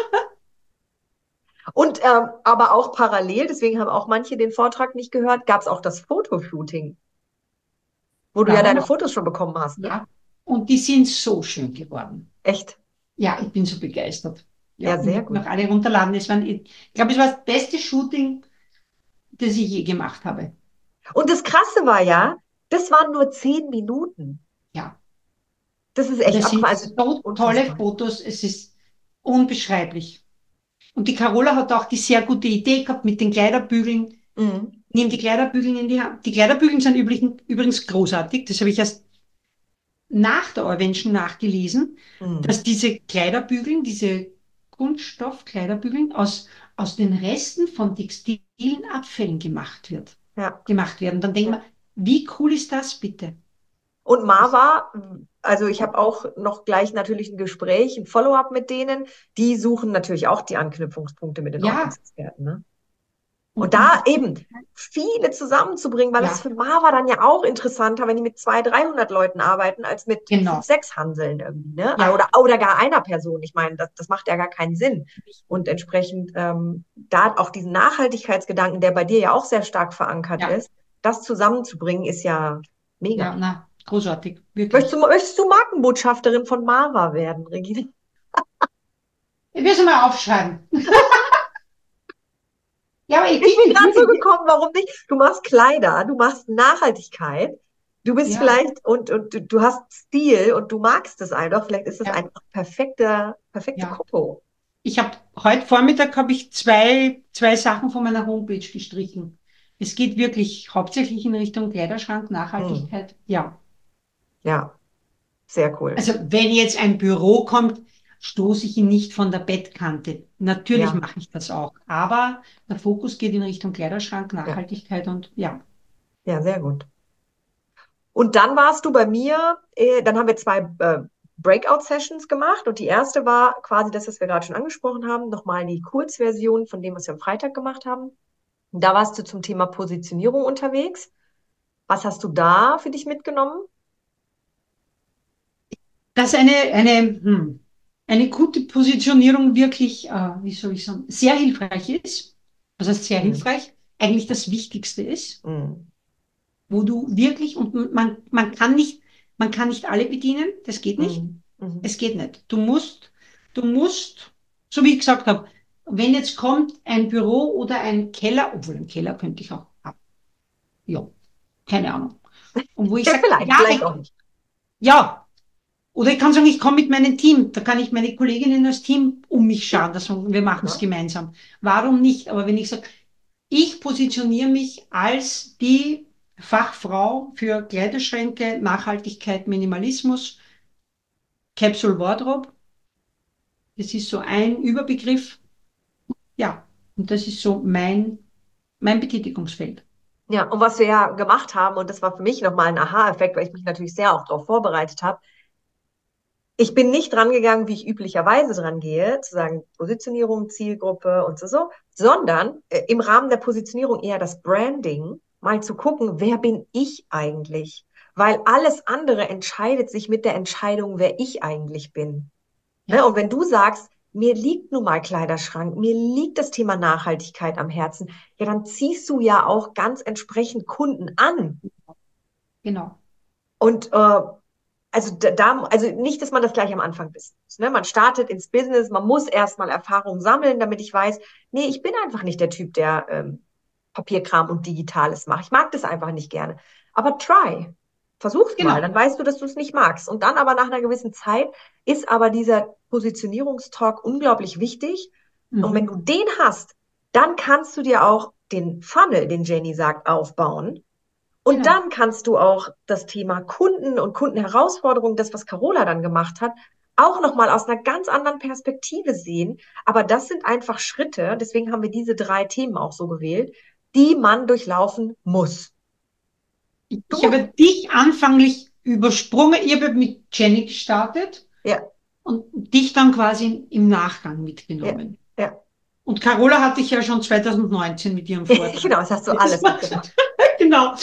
Und ähm, aber auch parallel, deswegen haben auch manche den Vortrag nicht gehört, gab es auch das Fotoshooting, wo du ja Darum, deine Fotos schon bekommen hast, ne? ja. Und die sind so schön geworden. Echt? Ja, ich bin so begeistert. Ja, Ja, sehr und noch gut. alle runterladen. Es waren, ich glaube, es war das beste Shooting, das ich je gemacht habe. Und das Krasse war ja, das waren nur zehn Minuten. Ja. Das ist Und echt das sind abgefahren. Also so tolle unfassbar. Fotos, es ist unbeschreiblich. Und die Carola hat auch die sehr gute Idee gehabt mit den Kleiderbügeln. Mhm. Nimm die Kleiderbügeln in die Hand. Die Kleiderbügeln sind übrigens, übrigens großartig. Das habe ich erst nach der Orvention nachgelesen, Mhm. dass diese Kleiderbügeln, diese Kunststoff-Kleiderbügeln aus, aus den Resten von textilen Abfällen gemacht wird, Ja. gemacht werden. Dann denkt Ja. man, wie cool ist das bitte? Und Das, Marva, also ich habe auch noch gleich natürlich ein Gespräch, ein Follow-up mit denen. Die suchen natürlich auch die Anknüpfungspunkte mit den ja, Ordnungsexperten, ne? Und und, und da das, eben viele zusammenzubringen, weil das ist ja, für Marva dann ja auch interessanter, wenn die mit zweihundert, dreihundert Leuten arbeiten, als mit fünf, genau. sechs Hanseln irgendwie, ne? Ja, Oder, oder gar einer Person. Ich meine, das, das macht ja gar keinen Sinn. Und entsprechend ähm, da auch diesen Nachhaltigkeitsgedanken, der bei dir ja auch sehr stark verankert ja, ist, das zusammenzubringen, ist ja ja, mega. na, großartig, Möchtest du, wirklich. möchtest du Markenbotschafterin von Marva werden, Regina? Ich will es mal aufschreiben. Ja, aber ich Ich bin finde gerade so wirklich, gekommen, warum nicht? Du machst Kleider, du machst Nachhaltigkeit, du bist ja, vielleicht und, und du, du hast Stil und du magst es einfach. Vielleicht ist es ja, einfach perfekte, perfekte ja. Kombo. Ich habe heute Vormittag habe ich zwei, zwei Sachen von meiner Homepage gestrichen. Es geht wirklich hauptsächlich in Richtung Kleiderschrank, Hm. Nachhaltigkeit. Ja. Ja, sehr cool. Also wenn jetzt ein Büro kommt, stoße ich ihn nicht von der Bettkante. Natürlich Ja, mache ich das auch. Aber der Fokus geht in Richtung Kleiderschrank, ja, Nachhaltigkeit und ja. ja, sehr gut. Und dann warst du bei mir, äh, dann haben wir zwei äh, Breakout-Sessions gemacht und die erste war quasi das, was wir gerade schon angesprochen haben, nochmal die Kurzversion von dem, was wir am Freitag gemacht haben. Da warst du zum Thema Positionierung unterwegs. Was hast du da für dich mitgenommen? Dass eine, eine, hm, eine gute Positionierung wirklich, äh, wie soll ich sagen, sehr hilfreich ist. Was heißt sehr Mhm. hilfreich? Eigentlich das Wichtigste ist, Mhm. wo du wirklich, und man, man kann nicht, man kann nicht alle bedienen, das geht nicht. Mhm. Mhm. Es geht nicht. Du musst, du musst, so wie ich gesagt habe, wenn jetzt kommt ein Büro oder ein Keller, obwohl ein Keller könnte ich auch haben. Ja, keine Ahnung. Und wo ich Ja, sage, vielleicht, ja, vielleicht ich, auch nicht. ja, oder ich kann sagen, ich komme mit meinem Team. Da kann ich meine Kolleginnen als Team um mich schauen. Das, wir machen es Ja. gemeinsam. Warum nicht? Aber wenn ich sage, ich positioniere mich als die Fachfrau für Kleiderschränke, Nachhaltigkeit, Minimalismus, Capsule Wardrobe. Das ist so ein Überbegriff. Ja, und das ist so mein, mein Betätigungsfeld. Ja, und was wir ja gemacht haben, und das war für mich nochmal ein Aha-Effekt, weil ich mich natürlich sehr auch darauf vorbereitet habe, Ich bin nicht dran gegangen, wie ich üblicherweise dran gehe, zu sagen Positionierung, Zielgruppe und so, so, sondern äh, im Rahmen der Positionierung eher das Branding, mal zu gucken, wer bin ich eigentlich? Weil alles andere entscheidet sich mit der Entscheidung, wer ich eigentlich bin. Ne? Ja, Und wenn du sagst, mir liegt nun mal Kleiderschrank, mir liegt das Thema Nachhaltigkeit am Herzen, ja, dann ziehst du ja auch ganz entsprechend Kunden an. genau. Und äh, also da, also nicht, dass man das gleich am Anfang wissen muss. Ne? Man startet ins Business, man muss erstmal Erfahrung sammeln, damit ich weiß, nee, ich bin einfach nicht der Typ, der ähm, Papierkram und Digitales macht. Ich mag das einfach nicht gerne. Aber try. Versuch's mal, Genau. dann weißt du, dass du es nicht magst. Und dann aber nach einer gewissen Zeit ist aber dieser Positionierungstalk unglaublich wichtig. Und wenn Mhm. du den hast, dann kannst du dir auch den Funnel, den Jenny sagt, aufbauen. Und Genau. dann kannst du auch das Thema Kunden und Kundenherausforderungen, das, was Carola dann gemacht hat, auch nochmal aus einer ganz anderen Perspektive sehen. Aber das sind einfach Schritte, deswegen haben wir diese drei Themen auch so gewählt, die man durchlaufen muss. Ich, Du ich musst, habe dich anfänglich übersprungen. Ich habe mit Jenny gestartet ja, und dich dann quasi im Nachgang ja, mitgenommen. ja. Und Carola hatte ich ja schon zwanzig neunzehn mit ihrem Vortrag. Genau, das hast du alles mitgemacht. Genau.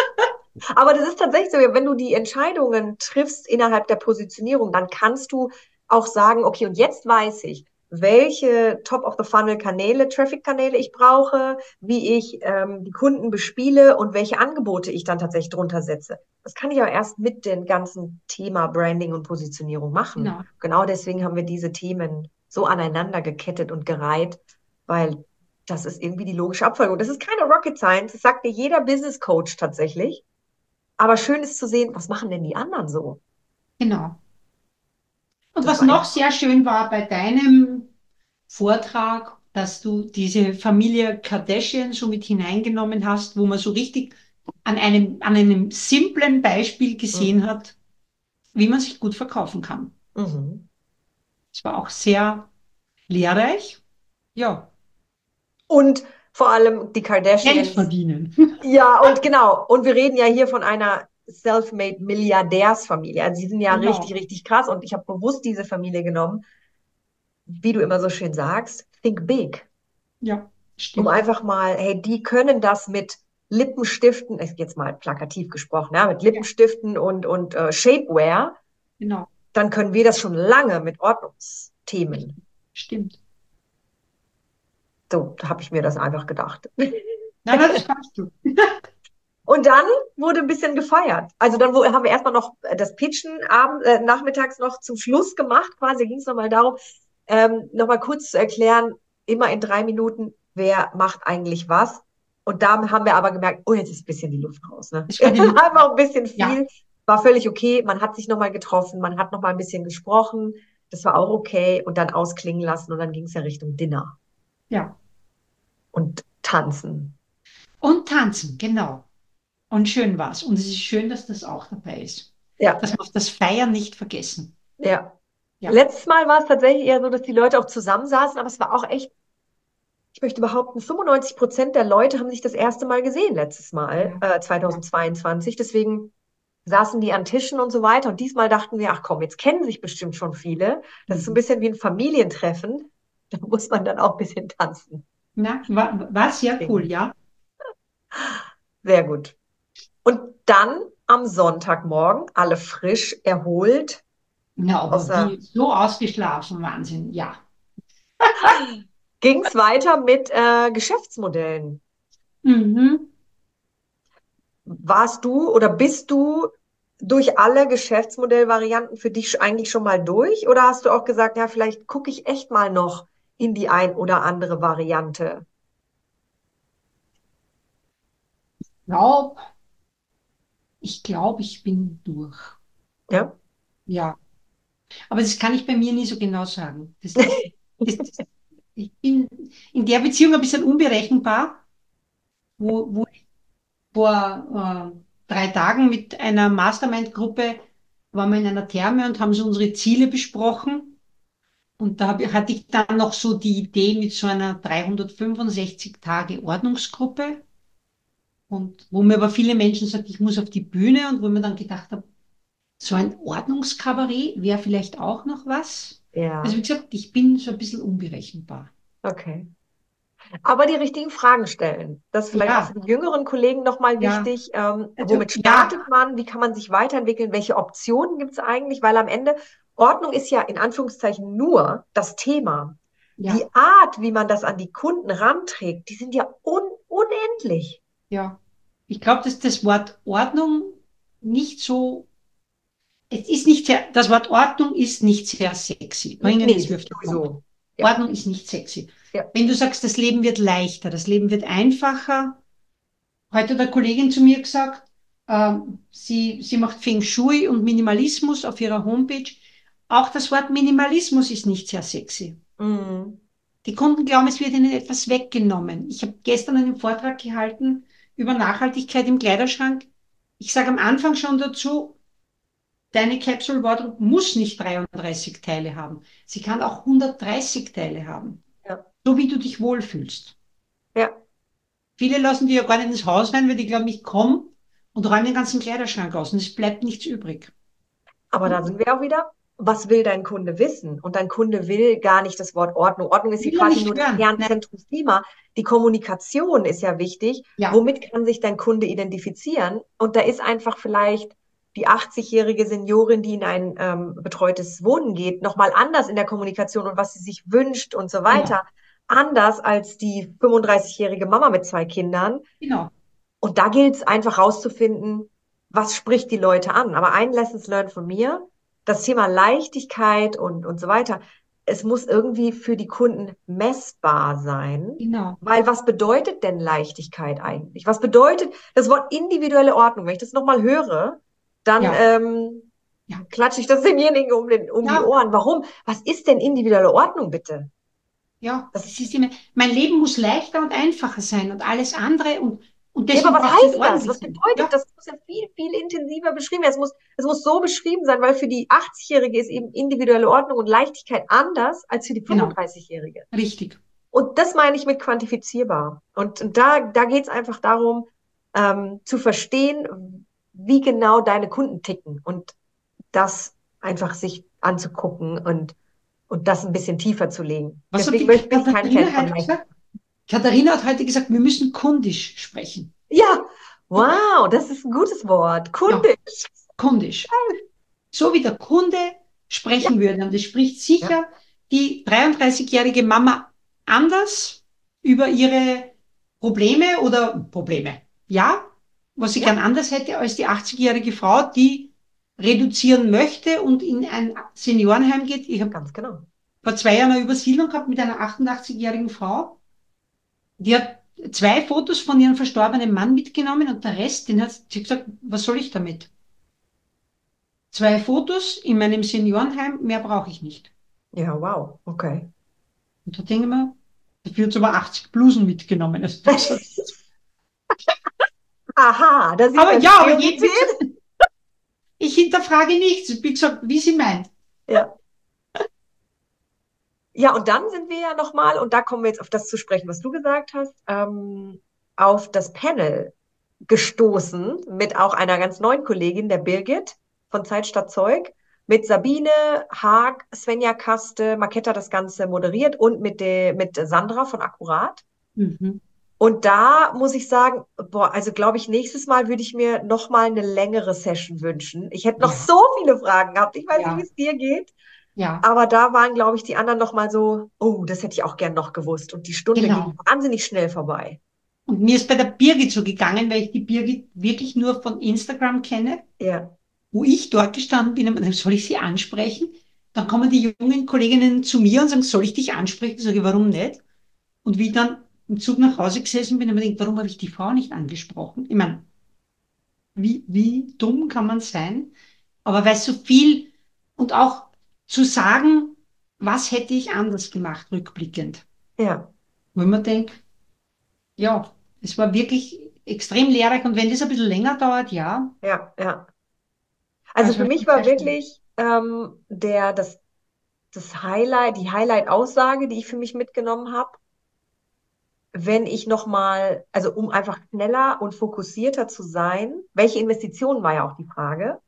Aber das ist tatsächlich so, wenn du die Entscheidungen triffst innerhalb der Positionierung, dann kannst du auch sagen, okay, und jetzt weiß ich, welche Top-of-the-Funnel-Kanäle, Traffic-Kanäle ich brauche, wie ich ähm, die Kunden bespiele und welche Angebote ich dann tatsächlich drunter setze. Das kann ich aber erst mit dem ganzen Thema Branding und Positionierung machen. Genau. Genau deswegen haben wir diese Themen so aneinander gekettet und gereiht, weil das ist irgendwie die logische Abfolgung. Das ist keine Rocket Science, das sagt dir jeder Business Coach tatsächlich. Aber schön ist zu sehen, was machen denn die anderen so? Genau. Und Das was war noch echt. sehr schön war bei deinem Vortrag, dass du diese Familie Kardashian so mit hineingenommen hast, wo man so richtig an einem, an einem simplen Beispiel Mhm. gesehen hat, wie man sich gut verkaufen kann. Mhm. Es war auch sehr lehrreich. Ja, Und vor allem die Geld Kardashians. verdienen. Ja, und genau. Und wir reden ja hier von einer self-made Milliardärsfamilie. Also sie sind ja richtig, Genau. richtig krass. Und ich habe bewusst diese Familie genommen, wie du immer so schön sagst, think big. Ja, Um stimmt. einfach mal, hey, die können das mit Lippenstiften, ich jetzt mal plakativ gesprochen, ja, mit Ja, Lippenstiften und, und äh, Shapewear, genau. dann können wir das schon lange mit Ordnungsthemen. Stimmt. So, da habe ich mir das einfach gedacht. Nein, nein, das kannst du. Und dann wurde ein bisschen gefeiert. Also dann wo, haben wir erstmal noch das Pitchen abend, äh, nachmittags noch zum Schluss gemacht. Quasi ging es nochmal darum, ähm, nochmal kurz zu erklären, immer in drei Minuten, wer macht eigentlich was. Und da haben wir aber gemerkt, oh, jetzt ist ein bisschen die Luft raus. Ne? Das war die Luft. Einfach ein bisschen Ja, viel. War völlig okay. Man hat sich nochmal getroffen, man hat nochmal ein bisschen gesprochen. Das war auch okay. Und dann ausklingen lassen. Und dann ging es ja Richtung Dinner ja. und Tanzen. Und tanzen, genau. Und schön war's. Und es ist schön, dass das auch dabei ist. Ja, Dass wir auf das Feiern nicht vergessen. ja. Ja, Letztes Mal war es tatsächlich eher so, dass die Leute auch zusammensaßen, aber es war auch echt, ich möchte behaupten, fünfundneunzig Prozent der Leute haben sich das erste Mal gesehen letztes Mal, ja, äh, ja. zweitausendzweiundzwanzig. Deswegen saßen die an Tischen und so weiter. Und diesmal dachten wir, ach komm, jetzt kennen sich bestimmt schon viele. Das ist so ein Mhm. bisschen wie ein Familientreffen. Da muss man dann auch ein bisschen tanzen. Na, war, war sehr cool, Deswegen, ja. sehr gut. Und dann am Sonntagmorgen, alle frisch erholt, Na, aber außer wie so ausgeschlafen, Wahnsinn, ja. ging es weiter mit äh, Geschäftsmodellen. Mhm. Warst du oder bist du durch alle Geschäftsmodellvarianten für dich eigentlich schon mal durch? Oder hast du auch gesagt, ja, vielleicht gucke ich echt mal noch in die ein oder andere Variante? Glaub, ich glaube, ich bin durch. Ja? Ja. Aber das kann ich bei mir nie so genau sagen. Das, das, das, das, ich bin in der Beziehung ein bisschen unberechenbar, wo, wo ich vor äh, drei Tagen mit einer Mastermind-Gruppe waren wir in einer Therme und haben so unsere Ziele besprochen. Und da hab, ich- hatte ich dann noch so die Idee mit so einer dreihundertfünfundsechzig Tage Ordnungsgruppe. Und wo mir aber viele Menschen sagen, ich muss auf die Bühne und wo ich mir dann gedacht habe, So ein Ordnungskabarett wäre vielleicht auch noch was. Also Ja, wie gesagt, ich bin so ein bisschen unberechenbar. okay. Aber die richtigen Fragen stellen. Das ist vielleicht auch für Ja, die jüngeren Kollegen nochmal ja, wichtig. Ähm, also womit ja, startet man? Wie kann man sich weiterentwickeln? Welche Optionen gibt es eigentlich? Weil am Ende, Ordnung ist ja in Anführungszeichen nur das Thema. Die ja, Art, wie man das an die Kunden ranträgt, die sind ja un unendlich. ja. Ich glaube, dass das Wort Ordnung nicht so, es ist nicht sehr, das Wort Ordnung ist nicht sehr sexy. Bringen wir es Nee, auf den Punkt. sowieso. Ja, Ordnung ist nicht sexy. ja. Wenn du sagst, das Leben wird leichter, das Leben wird einfacher. Heute hat eine Kollegin zu mir gesagt, ähm, sie, sie macht Feng Shui und Minimalismus auf ihrer Homepage. Auch das Wort Minimalismus ist nicht sehr sexy. Mhm. Die Kunden glauben, es wird ihnen etwas weggenommen. Ich habe gestern einen Vortrag gehalten über Nachhaltigkeit im Kleiderschrank. Ich sage am Anfang schon dazu, deine Capsule Wardrobe muss nicht dreiunddreißig Teile haben. Sie kann auch hundertdreißig Teile haben, Ja, so wie du dich wohlfühlst. ja. Viele lassen die ja gar nicht ins Haus rein, weil die glauben, ich komme und räume den ganzen Kleiderschrank aus und es bleibt nichts übrig. Aber da Und sind wir auch wieder. Was will dein Kunde wissen? Und dein Kunde will gar nicht das Wort Ordnung. Ordnung ist hier will er quasi nicht nur das hören. Nein. Kernzentrumsthema. Die Kommunikation ist ja wichtig. Ja, Womit kann sich dein Kunde identifizieren? Und da ist einfach vielleicht die achtzig-jährige Seniorin, die in ein ähm, betreutes Wohnen geht, nochmal anders in der Kommunikation und was sie sich wünscht und so genau, weiter. Anders als die fünfunddreißig-jährige Mama mit zwei Kindern. genau. Und da gilt es einfach rauszufinden, was spricht die Leute an. Aber ein Lessons learned von mir, das Thema Leichtigkeit und, und so weiter, es muss irgendwie für die Kunden messbar sein. Genau. Weil was bedeutet denn Leichtigkeit eigentlich? Was bedeutet das Wort individuelle Ordnung? Wenn ich das nochmal höre, dann Ja, ähm, ja, klatsche ich das demjenigen um, den, um die ja, Ohren. Warum? Was ist denn individuelle Ordnung bitte? ja. Das, Das ist immer, mein Leben muss leichter und einfacher sein und alles andere und, und ja, aber deswegen was braucht es heißt das? ordentlich Was sein. bedeutet Ja, das? Das muss ja viel, viel intensiver beschrieben werden. Es muss, es muss so beschrieben sein, weil für die achtzig-Jährige ist eben individuelle Ordnung und Leichtigkeit anders als für die genau, fünfunddreißig-Jährige. richtig. Und das meine ich mit quantifizierbar. Und, und da, da geht es einfach darum, ähm, zu verstehen, wie genau deine Kunden ticken und das einfach sich anzugucken und, und das ein bisschen tiefer zu legen. Was hat Deswegen die bin ich kein Fan Katharina von heute leicht. gesagt? Katharina hat heute gesagt, wir müssen kundisch sprechen. Ja, wow, das ist ein gutes Wort. Ja, Kundisch. kundisch. So wie der Kunde Ja, sprechen würde. Und das spricht ja, sicher die dreiunddreißigjährige Mama anders über ihre Probleme oder Probleme. Ja, was sie ja, gern anders hätte als die achtzigjährige Frau, die reduzieren möchte und in ein Seniorenheim geht. Ich habe ganz genau. vor zwei Jahren eine Übersiedlung gehabt mit einer achtundachtzigjährigen Frau. Die hat zwei Fotos von ihrem verstorbenen Mann mitgenommen und der Rest, den hat sie gesagt, was soll ich damit? Zwei Fotos in meinem Seniorenheim, mehr brauche ich nicht. Ja, wow, okay. Und da denke ich mir, dafür hat sie aber achtzig Blusen mitgenommen. Also das hat, Aha, da sieht aber man die ja, aber je, wie Priorität. gesagt, ich hinterfrage nichts. Wie gesagt, wie sie meint. Ja. Ja, und dann sind wir ja nochmal, und da kommen wir jetzt auf das zu sprechen, was du gesagt hast, ähm, auf das Panel gestoßen mit auch einer ganz neuen Kollegin, der Birgit von Zeit statt Zeug, mit Sabine Haag, Svenja Kaste, Maketa das Ganze moderiert und mit, der mit Sandra von Akkurat. Mhm. Und da muss ich sagen, boah, also glaube ich, nächstes Mal würde ich mir noch mal eine längere Session wünschen. Ich hätte noch Ja, so viele Fragen gehabt. Ich weiß nicht, wie ja, es dir geht, ja, aber da waren, glaube ich, die anderen noch mal so, oh, das hätte ich auch gern noch gewusst. Und die Stunde ging genau. wahnsinnig schnell vorbei. Und mir ist bei der Birgit so gegangen, weil ich die Birgit wirklich nur von Instagram kenne, Ja, wo ich dort gestanden bin und mir dachte, soll ich sie ansprechen? Dann kommen die jungen Kolleginnen zu mir und sagen, soll ich dich ansprechen? Sage ich, warum nicht? Und wie ich dann im Zug nach Hause gesessen bin, habe ich mir gedacht, warum habe ich die Frau nicht angesprochen? Ich meine, wie, wie dumm kann man sein? Aber weil so viel und auch zu sagen, was hätte ich anders gemacht, rückblickend. ja, Wo ich mir denke, ja, es war wirklich extrem lehrreich und wenn das ein bisschen länger dauert, ja, ja, ja. Also also für mich schon sehr war schön. wirklich ähm, der, das, das Highlight, die Highlight-Aussage, die ich für mich mitgenommen habe, wenn ich nochmal, also um einfach schneller und fokussierter zu sein, welche Investitionen war ja auch die Frage,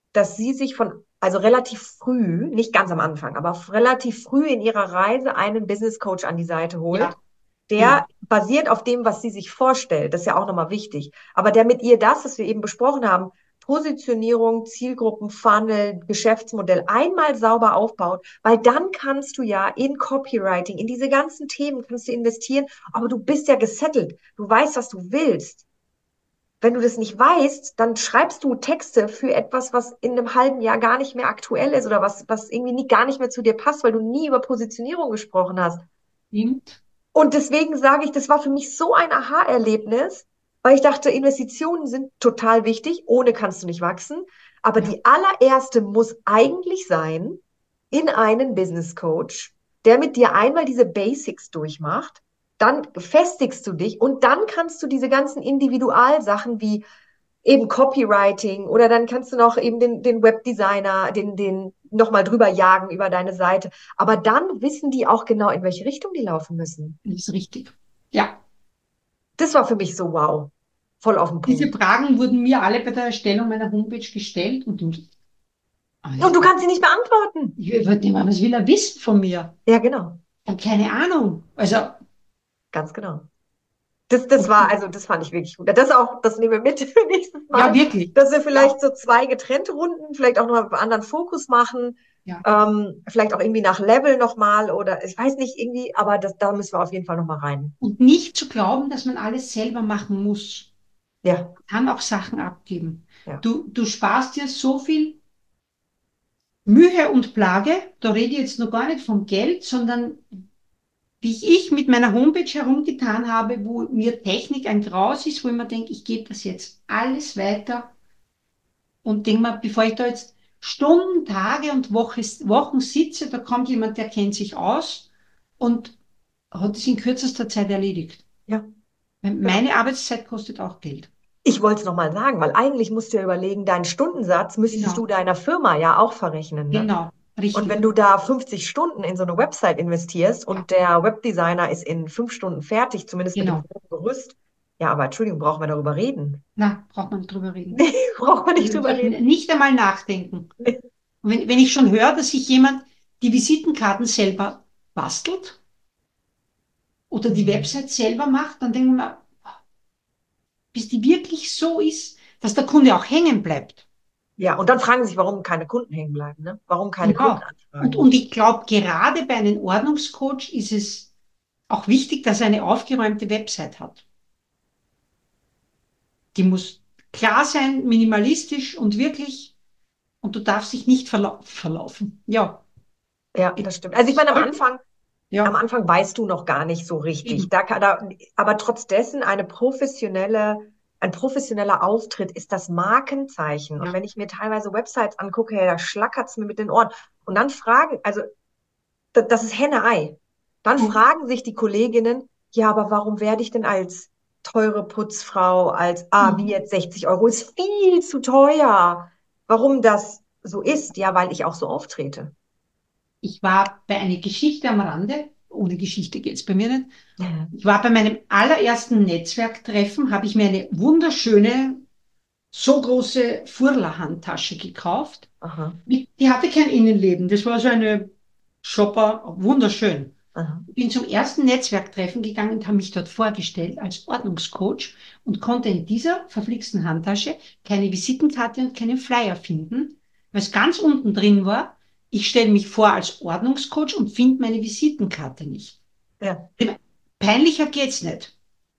dass sie sich von, also relativ früh, nicht ganz am Anfang, aber f- relativ früh in ihrer Reise einen Business Coach an die Seite holt, Ja, genau. der basiert auf dem, was sie sich vorstellt. Das ist ja auch nochmal wichtig. Aber der mit ihr das, was wir eben besprochen haben, Positionierung, Zielgruppen, Funnel, Geschäftsmodell einmal sauber aufbaut, weil dann kannst du ja in Copywriting, in diese ganzen Themen kannst du investieren, aber du bist ja gesettelt. Du weißt, was du willst. Wenn du das nicht weißt, dann schreibst du Texte für etwas, was in einem halben Jahr gar nicht mehr aktuell ist oder was, was irgendwie nie, gar nicht mehr zu dir passt, weil du nie über Positionierung gesprochen hast. Stimmt. Und deswegen sage ich, das war für mich so ein Aha-Erlebnis, weil ich dachte, Investitionen sind total wichtig. Ohne kannst du nicht wachsen. Aber Ja. die allererste muss eigentlich sein, in einen Business Coach, der mit dir einmal diese Basics durchmacht. Dann festigst du dich und dann kannst du diese ganzen Individualsachen wie eben Copywriting oder dann kannst du noch eben den, den Webdesigner, den, den nochmal drüber jagen über deine Seite. Aber dann wissen die auch genau, in welche Richtung die laufen müssen. Das ist richtig. Ja. Das war für mich so wow. Voll auf den Diese Punkt. Fragen wurden mir alle bei der Erstellung meiner Homepage gestellt und ich, Und du kannst sie nicht beantworten. ich wollte nicht mal, was will er wissen von mir? Ja, genau. Und keine Ahnung. Also, Ganz genau. Das, das war, also das fand ich wirklich gut. Das auch, das nehmen wir mit für nächstes ja, Mal. wirklich. Dass wir Ja, vielleicht so zwei getrennte Runden, vielleicht auch noch einen anderen Fokus machen. ja. Ähm, vielleicht auch irgendwie nach Level nochmal oder ich weiß nicht irgendwie, aber das, da müssen wir auf jeden Fall nochmal rein. Und nicht zu glauben, dass man alles selber machen muss. Ja, Man kann auch Sachen abgeben. ja. Du, du sparst dir so viel Mühe und Plage. Da rede ich jetzt noch gar nicht vom Geld, sondern wie ich mit meiner Homepage herumgetan habe, wo mir Technik ein Graus ist, wo ich mir denke, ich gebe das jetzt alles weiter und denke mir, bevor ich da jetzt Stunden, Tage und Woche, Wochen sitze, da kommt jemand, der kennt sich aus und hat es in kürzester Zeit erledigt. Ja. Weil meine Arbeitszeit kostet auch Geld. Ich wollte es nochmal sagen, weil eigentlich musst du ja überlegen, deinen Stundensatz müsstest Genau, du deiner Firma ja auch verrechnen, ne? genau, Und wenn richtig. du da fünfzig Stunden in so eine Website investierst Ja, und der Webdesigner ist in fünf Stunden fertig, zumindest mit dem genau. groben Gerüst, ja, aber Entschuldigung, brauchen wir darüber reden? Na, braucht man nicht drüber reden. Nee, brauchen wir nicht Wir drüber sollten reden. nicht einmal nachdenken. Nee. Und wenn, wenn ich schon höre, dass sich jemand die Visitenkarten selber bastelt oder die Mhm. Website selber macht, dann denken wir, bis die wirklich so ist, dass der Kunde auch hängen bleibt. Ja, und dann fragen sich, warum keine Kunden hängen bleiben, ne? Warum keine Genau. Und, Kundenanfragen? und ich glaube, gerade bei einem Ordnungscoach ist es auch wichtig, dass er eine aufgeräumte Website hat. Die muss klar sein, minimalistisch und wirklich, und du darfst dich nicht verla verlaufen. Ja, Ja, das stimmt. Also ich meine, am Anfang, am ja, Anfang weißt du noch gar nicht so richtig. eben. Da, kann- da, aber trotz dessen eine professionelle, ein professioneller Auftritt ist das Markenzeichen. Und Ja. wenn ich mir teilweise Websites angucke, ja, da schlackert's mir mit den Ohren. Und dann fragen, also da- das ist Henne-Ei. Dann Und fragen sich die Kolleginnen, ja, aber warum werde ich denn als teure Putzfrau, als, ah, wie jetzt sechzig Euro ist viel zu teuer. Warum das so ist? Ja, weil ich auch so auftrete. ich war bei einer Geschichte am Rande, ohne Geschichte geht's bei mir nicht. Ja. Ich war bei meinem allerersten Netzwerktreffen, habe ich mir eine wunderschöne, so große Furla-Handtasche gekauft. Aha, Die hatte kein Innenleben, das war so eine Shopper, wunderschön. aha. Ich bin zum ersten Netzwerktreffen gegangen und habe mich dort vorgestellt als Ordnungscoach und konnte in dieser verflixten Handtasche keine Visitenkarte und keinen Flyer finden, weil es ganz unten drin war. Ich stelle mich vor als Ordnungscoach und finde meine Visitenkarte nicht. Ja. Peinlicher geht's nicht.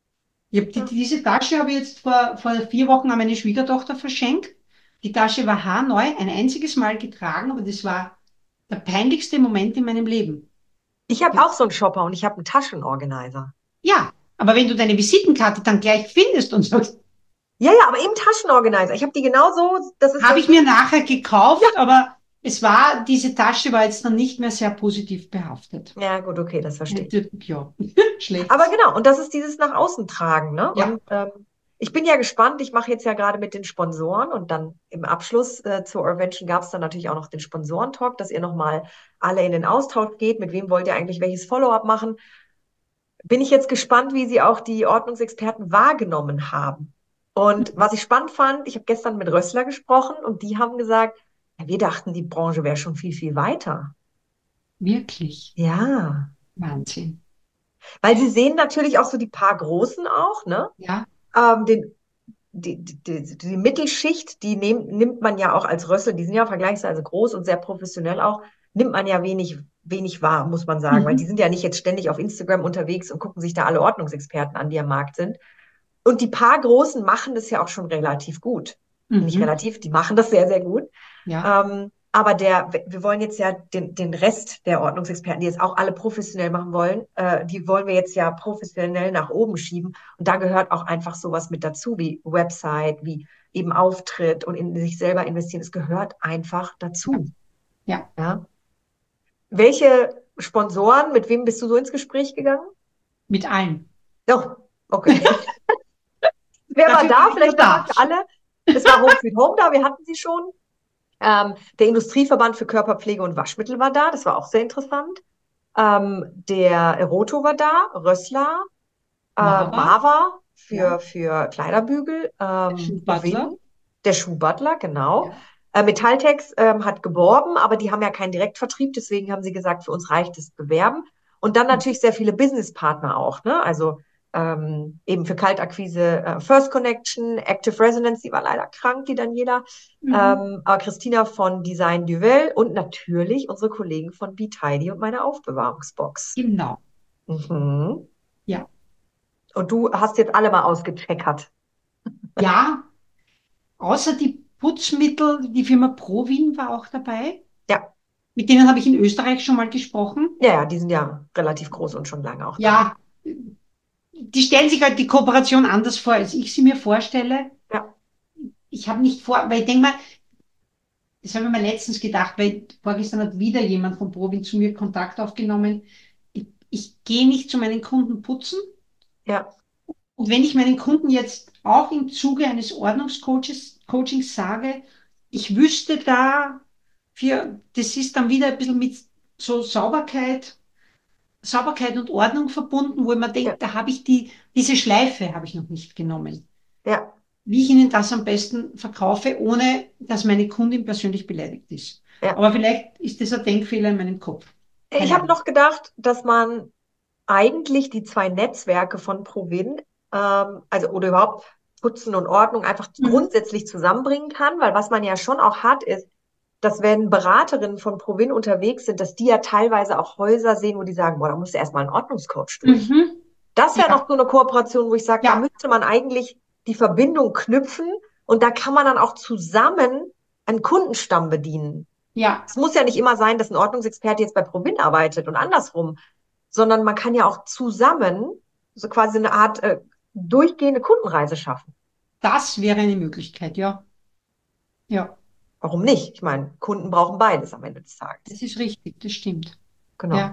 Ich hab die, diese Tasche habe ich jetzt vor, vor vier Wochen an meine Schwiegertochter verschenkt. Die Tasche war haarneu, ein einziges Mal getragen, aber das war der peinlichste Moment in meinem Leben. Ich habe auch so einen Shopper und ich habe einen Taschenorganizer. Ja, aber wenn du deine Visitenkarte dann gleich findest und sagst, Ja, ja, aber eben Taschenorganizer. Ich habe die genauso, das ist habe das, ich mir nachher gekauft, ja. aber es war, diese Tasche war jetzt dann nicht mehr sehr positiv behaftet. Ja, gut, okay, das verstehe ich. Ja, schlecht. Aber genau, und das ist dieses nach außen tragen, ne? Ja, Und ähm, ich bin ja gespannt, ich mache jetzt ja gerade mit den Sponsoren und dann im Abschluss äh, zur Orvention gab es dann natürlich auch noch den Sponsorentalk, dass ihr nochmal alle in den Austausch geht, mit wem wollt ihr eigentlich welches Follow-up machen. Bin ich jetzt gespannt, wie sie auch die Ordnungsexperten wahrgenommen haben. Und was ich spannend fand, ich habe gestern mit Rössler gesprochen und die haben gesagt, ja, wir dachten, die Branche wäre schon viel, viel weiter. Wirklich. Ja, Wahnsinn. weil sie sehen natürlich auch so die paar Großen auch, ne? Ja. Ähm, den, die, die, die, die Mittelschicht, die nehm, nimmt man ja auch als Rössel, die sind ja vergleichsweise groß und sehr professionell auch, nimmt man ja wenig, wenig wahr, muss man sagen, weil die Mhm. sind ja nicht jetzt ständig auf Instagram unterwegs und gucken sich da alle Ordnungsexperten an, die am Markt sind. Und die paar Großen machen das ja auch schon relativ gut. Nicht Mhm. relativ, die machen das sehr, sehr gut. Ja. Ähm, aber der, wir wollen jetzt ja den, den Rest der Ordnungsexperten, die jetzt auch alle professionell machen wollen, äh, die wollen wir jetzt ja professionell nach oben schieben. Und da gehört auch einfach sowas mit dazu, wie Website, wie eben Auftritt und in sich selber investieren. Es gehört einfach Ja. dazu. Ja. Ja. Welche Sponsoren, mit wem bist du so ins Gespräch gegangen? Mit allen. Doch, okay. Wer war Dafür bin da? ich nur Vielleicht nochmal da. für alle. Es war Home Sweet Home da, wir hatten sie schon. Ähm, der Industrieverband für Körperpflege und Waschmittel war da, das war auch sehr interessant. Ähm, der Eroto war da, Rössler, äh, Mava. Mava Ja. für, für Kleiderbügel, Der ähm, Schuhbutler. Provin, der Schuhbutler, genau. Ja. Äh, Metalltex ähm, hat geworben, aber die haben ja keinen Direktvertrieb, deswegen haben sie gesagt, für uns reicht es bewerben. Und dann Mhm. natürlich sehr viele Businesspartner auch, ne? Also ähm, eben für Kaltakquise äh, First Connection, Active Resonance, die war leider krank, die Daniela. Mhm. Ähm, aber Christina von Design Duvel und natürlich unsere Kollegen von Be Tidy und meine Aufbewahrungsbox. Genau. Mhm. Ja. Und du hast jetzt alle mal ausgecheckert. Ja. Außer die Putzmittel, die Firma Provin war auch dabei. Ja, Mit denen habe ich in Österreich schon mal gesprochen. ja, ja, die sind ja relativ groß und schon lange auch da. Ja, die stellen sich halt die Kooperation anders vor, als ich sie mir vorstelle. Ja, Ich habe nicht vor, weil ich denke mal, das habe ich mir letztens gedacht, weil vorgestern hat wieder jemand von Provin zu mir Kontakt aufgenommen. Ich, ich gehe nicht zu meinen Kunden putzen. ja, Und wenn ich meinen Kunden jetzt auch im Zuge eines Ordnungscoaches, Coachings sage, ich wüsste da für, das ist dann wieder ein bisschen mit so Sauberkeit, Sauberkeit und Ordnung verbunden, wo man ja, denkt, da habe ich die, diese Schleife habe ich noch nicht genommen. ja. Wie ich Ihnen das am besten verkaufe, ohne dass meine Kundin persönlich beleidigt ist. Ja. Aber vielleicht ist das ein Denkfehler in meinem Kopf. Ich Keine habe Ahnung. noch gedacht, dass man eigentlich die zwei Netzwerke von Provin, ähm, also oder überhaupt Putzen und Ordnung einfach Mhm. grundsätzlich zusammenbringen kann, weil was man ja schon auch hat, ist, dass wenn Beraterinnen von Provin unterwegs sind, dass die ja teilweise auch Häuser sehen, wo die sagen, boah, da muss erst mal ein Ordnungscoach durch. Mhm. Das wäre Ja, noch so eine Kooperation, wo ich sage, da ja, müsste man eigentlich die Verbindung knüpfen und da kann man dann auch zusammen einen Kundenstamm bedienen. ja. Es muss ja nicht immer sein, dass ein Ordnungsexperte jetzt bei Provin arbeitet und andersrum, sondern man kann ja auch zusammen so quasi eine Art äh, durchgehende Kundenreise schaffen. Das wäre eine Möglichkeit, ja. Ja, Warum nicht? Ich meine, Kunden brauchen beides am Ende des Tages. das ist richtig, das stimmt. Genau. Ja.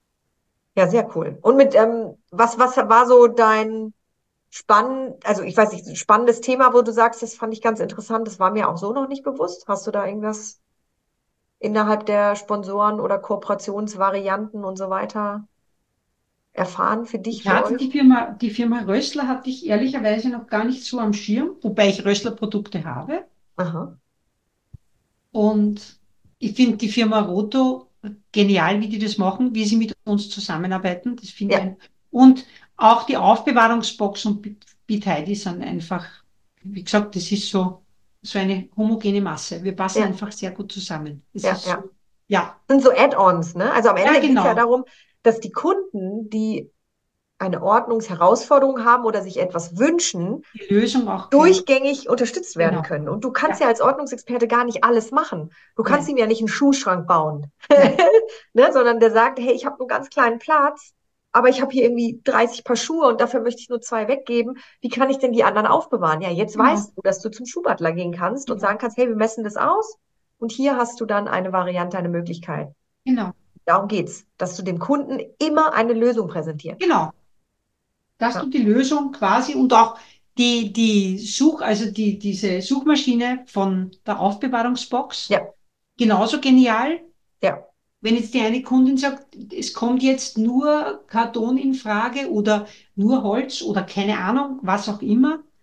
Ja, sehr cool. Und mit, ähm, was, was war so dein spannend, also ich weiß nicht, ein spannendes Thema, wo du sagst, das fand ich ganz interessant, das war mir auch so noch nicht bewusst. Hast du da irgendwas innerhalb der Sponsoren oder Kooperationsvarianten und so weiter erfahren für dich, Ich für hatte euch? die Firma, die Firma Rössler hatte ich ehrlicherweise noch gar nicht so am Schirm, wobei ich Rössler-Produkte habe. Aha. Und ich finde die Firma Roto genial, wie die das machen, wie sie mit uns zusammenarbeiten. Das finde ich Ja, ein. Und auch die Aufbewahrungsbox und Bitei, die sind einfach, wie gesagt, das ist so, so eine homogene Masse. Wir passen ja, einfach sehr gut zusammen. Es ja, ist ja. so, ja, Sind so Add-ons, ne? Also am ja, Ende geht es ja genau. darum, dass die Kunden, die eine Ordnungsherausforderung haben oder sich etwas wünschen, Die Lösung auch gleich. durchgängig unterstützt werden Genau. können. Und du kannst Ja, ja als Ordnungsexperte gar nicht alles machen. Du kannst nein, ihm ja nicht einen Schuhschrank bauen, nein, ne? Sondern der sagt, hey, ich habe nur ganz kleinen Platz, aber ich habe hier irgendwie dreißig Paar Schuhe und dafür möchte ich nur zwei weggeben. Wie kann ich denn die anderen aufbewahren? Ja, jetzt genau, weißt du, dass du zum Schuhbadler gehen kannst und sagen genau, kannst, hey, wir messen das aus und hier hast du dann eine Variante, eine Möglichkeit. genau, Darum geht's, dass du dem Kunden immer eine Lösung präsentieren kannst. genau. Dass Ja, du die Lösung quasi und auch die, die Such, also die, diese Suchmaschine von der Aufbewahrungsbox, ja, genauso genial. ja, Wenn jetzt die eine Kundin sagt, es kommt jetzt nur Karton in Frage oder nur Holz oder keine Ahnung, was auch immer,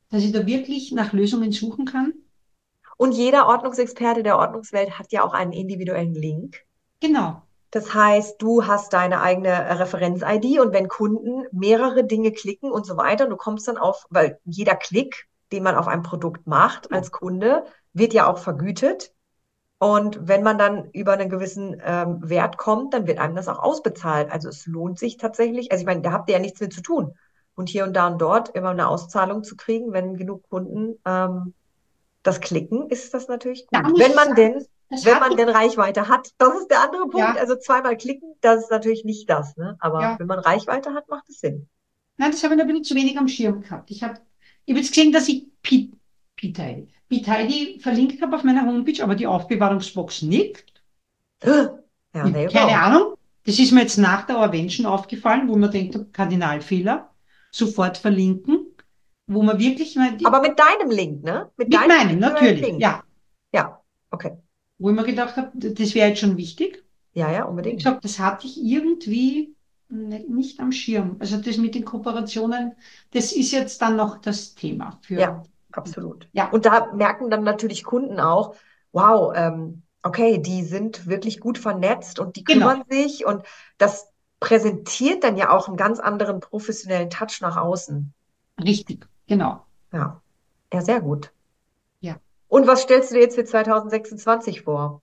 dass ich da wirklich nach Lösungen suchen kann. Und jeder Ordnungsexperte der Ordnungswelt hat ja auch einen individuellen Link. Genau. Das heißt, du hast deine eigene Referenz-I D und wenn Kunden mehrere Dinge klicken und so weiter, du kommst dann auf, weil jeder Klick, den man auf ein Produkt macht als Kunde, wird ja auch vergütet. Und wenn man dann über einen gewissen ähm, Wert kommt, dann wird einem das auch ausbezahlt. Also es lohnt sich tatsächlich, also ich meine, da habt ihr ja nichts mit zu tun. Und hier und da und dort immer eine Auszahlung zu kriegen, wenn genug Kunden ähm, das klicken, ist das natürlich Da gut. muss Wenn ich man sagen, denn, das wenn hat man ich, denn Reichweite hat, das ist der andere Punkt. ja, Also zweimal klicken, das ist natürlich nicht das, ne? Aber ja. wenn man Reichweite hat, macht es Sinn. Nein, das habe ich ein bisschen zu wenig am Schirm gehabt. Ich habe ich hab jetzt gesehen, dass ich P- P-Tidy P-Tidy verlinkt habe auf meiner Homepage, aber die Aufbewahrungsbox nicht. Ja, there you Keine go. Ahnung. Das ist mir jetzt nach der Orvention aufgefallen, wo man denkt, Kardinalfehler, sofort verlinken, wo man wirklich mal die, Aber mit deinem Link, ne? Mit mit deinem meinem, individuellen natürlich, Link. ja, Ja, okay. wo ich mir gedacht habe, das wäre jetzt schon wichtig. Ja, ja, Wie unbedingt. gesagt, das hatte ich irgendwie nicht, nicht am Schirm. Also das mit den Kooperationen, das ist jetzt dann noch das Thema für, Ja, absolut. ja, Und da merken dann natürlich Kunden auch, wow, ähm, okay, die sind wirklich gut vernetzt und die genau, kümmern sich und das präsentiert dann ja auch einen ganz anderen professionellen Touch nach außen. richtig, genau, Ja, ja, sehr gut. ja. Und was stellst du dir jetzt für zwanzig sechsundzwanzig vor?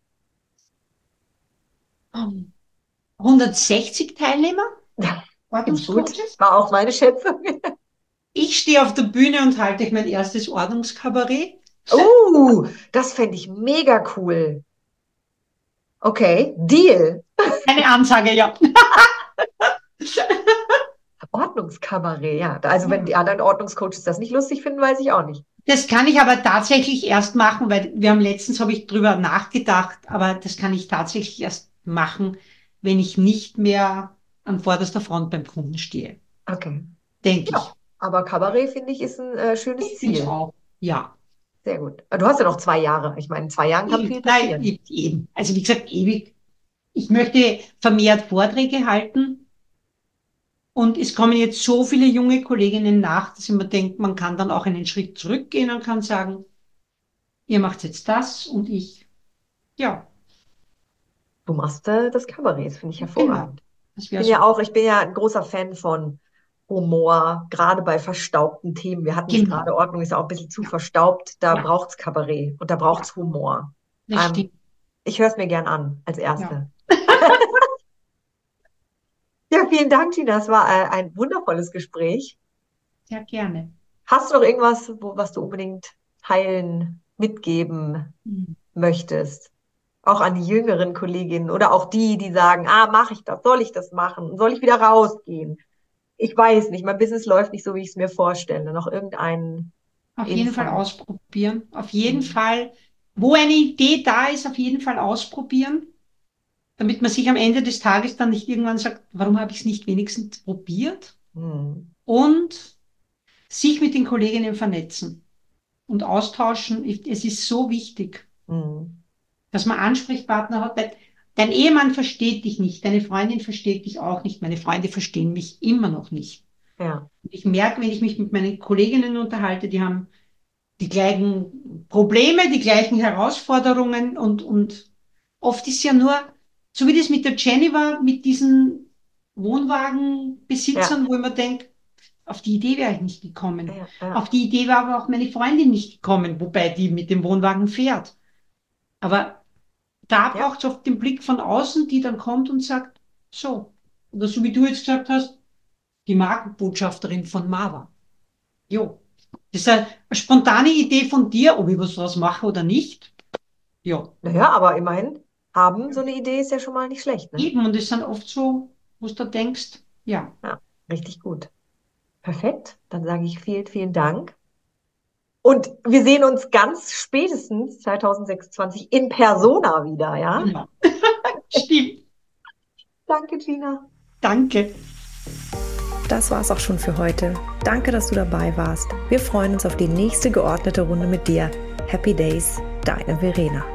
Um, hundertsechzig Teilnehmer, Gut, Ordnungscoaches. war auch meine Schätzung. Ich stehe auf der Bühne und halte mein erstes Ordnungskabarett. Oh, das fände ich mega cool. Okay, Deal. Eine Ansage, ja. Ordnungskabarett, ja. Also wenn die anderen Ordnungscoaches das nicht lustig finden, weiß ich auch nicht. Das kann ich aber tatsächlich erst machen, weil wir haben letztens, habe ich drüber nachgedacht, aber das kann ich tatsächlich erst machen, wenn ich nicht mehr an vorderster Front beim Kunden stehe, Okay. denke ich. Ja, aber Kabarett, finde ich, ist ein äh, schönes Ich finde es Ziel. auch. Ja. Sehr gut. Aber du hast ja noch zwei Jahre. Ich meine, in zwei Jahren kann viel Nein, passieren. ich- eben. Also wie gesagt, ewig. Ich möchte vermehrt Vorträge halten und es kommen jetzt so viele junge Kolleginnen nach, dass ich mir denke, man kann dann auch einen Schritt zurückgehen und kann sagen, ihr macht jetzt das und ich, ja, Du machst äh, das Kabarett, das finde ich genau. hervorragend. Das Ich wäre bin ja so. auch, ich bin ja ein großer Fan von Humor, gerade bei verstaubten Themen. Wir hatten es Genau. gerade, Ordnung ist ja auch ein bisschen zu Ja. verstaubt. Da Ja. braucht es Kabarett und da braucht es Humor. Das Ähm, stimmt. ich höre es mir gern an, als Ja. Erste. Ja, vielen Dank, Tina. Es war äh, ein wundervolles Gespräch. Sehr gerne. Hast du noch irgendwas, wo, was du unbedingt teilen, mitgeben Mhm. möchtest? Auch an die jüngeren Kolleginnen oder auch die, die sagen, ah, mache ich das? Soll ich das machen? Soll ich wieder rausgehen? Ich weiß nicht, mein Business läuft nicht so, wie ich es mir vorstelle. Noch irgendeinen Auf jeden Fall Info. ausprobieren. Auf jeden Mhm. Fall, wo eine Idee da ist, auf jeden Fall ausprobieren, damit man sich am Ende des Tages dann nicht irgendwann sagt, warum habe ich es nicht wenigstens probiert? Mhm. Und sich mit den Kolleginnen vernetzen und austauschen. Ich- Es ist so wichtig, Mhm. dass man Ansprechpartner hat, weil dein Ehemann versteht dich nicht, deine Freundin versteht dich auch nicht, meine Freunde verstehen mich immer noch nicht. Ja, Ich merke, wenn ich mich mit meinen Kolleginnen unterhalte, die haben die gleichen Probleme, die gleichen Herausforderungen und, und oft ist ja nur, so wie das mit der Jenny war, mit diesen Wohnwagenbesitzern, ja, wo ich mir denke, auf die Idee wäre ich nicht gekommen. ja, ja, Auf die Idee war aber auch meine Freundin nicht gekommen, wobei die mit dem Wohnwagen fährt. Aber da ja. braucht es oft den Blick von außen, die dann kommt und sagt, so, oder so wie du jetzt gesagt hast, die Markenbotschafterin von Mava. Jo, das ist eine spontane Idee von dir, ob ich was draus mache oder nicht. Ja, Naja, aber immerhin haben, so eine Idee ist ja schon mal nicht schlecht, ne? eben. Und es sind oft so, wo du denkst, ja, Ja, richtig gut. Perfekt. Dann sage ich vielen, vielen Dank. Und wir sehen uns ganz spätestens zwanzig sechsundzwanzig in Persona wieder, ja? genau. Stimmt. Danke, Gina. Danke. Das war's auch schon für heute. Danke, dass du dabei warst. Wir freuen uns auf die nächste geordnete Runde mit dir. Happy Days, deine Verena.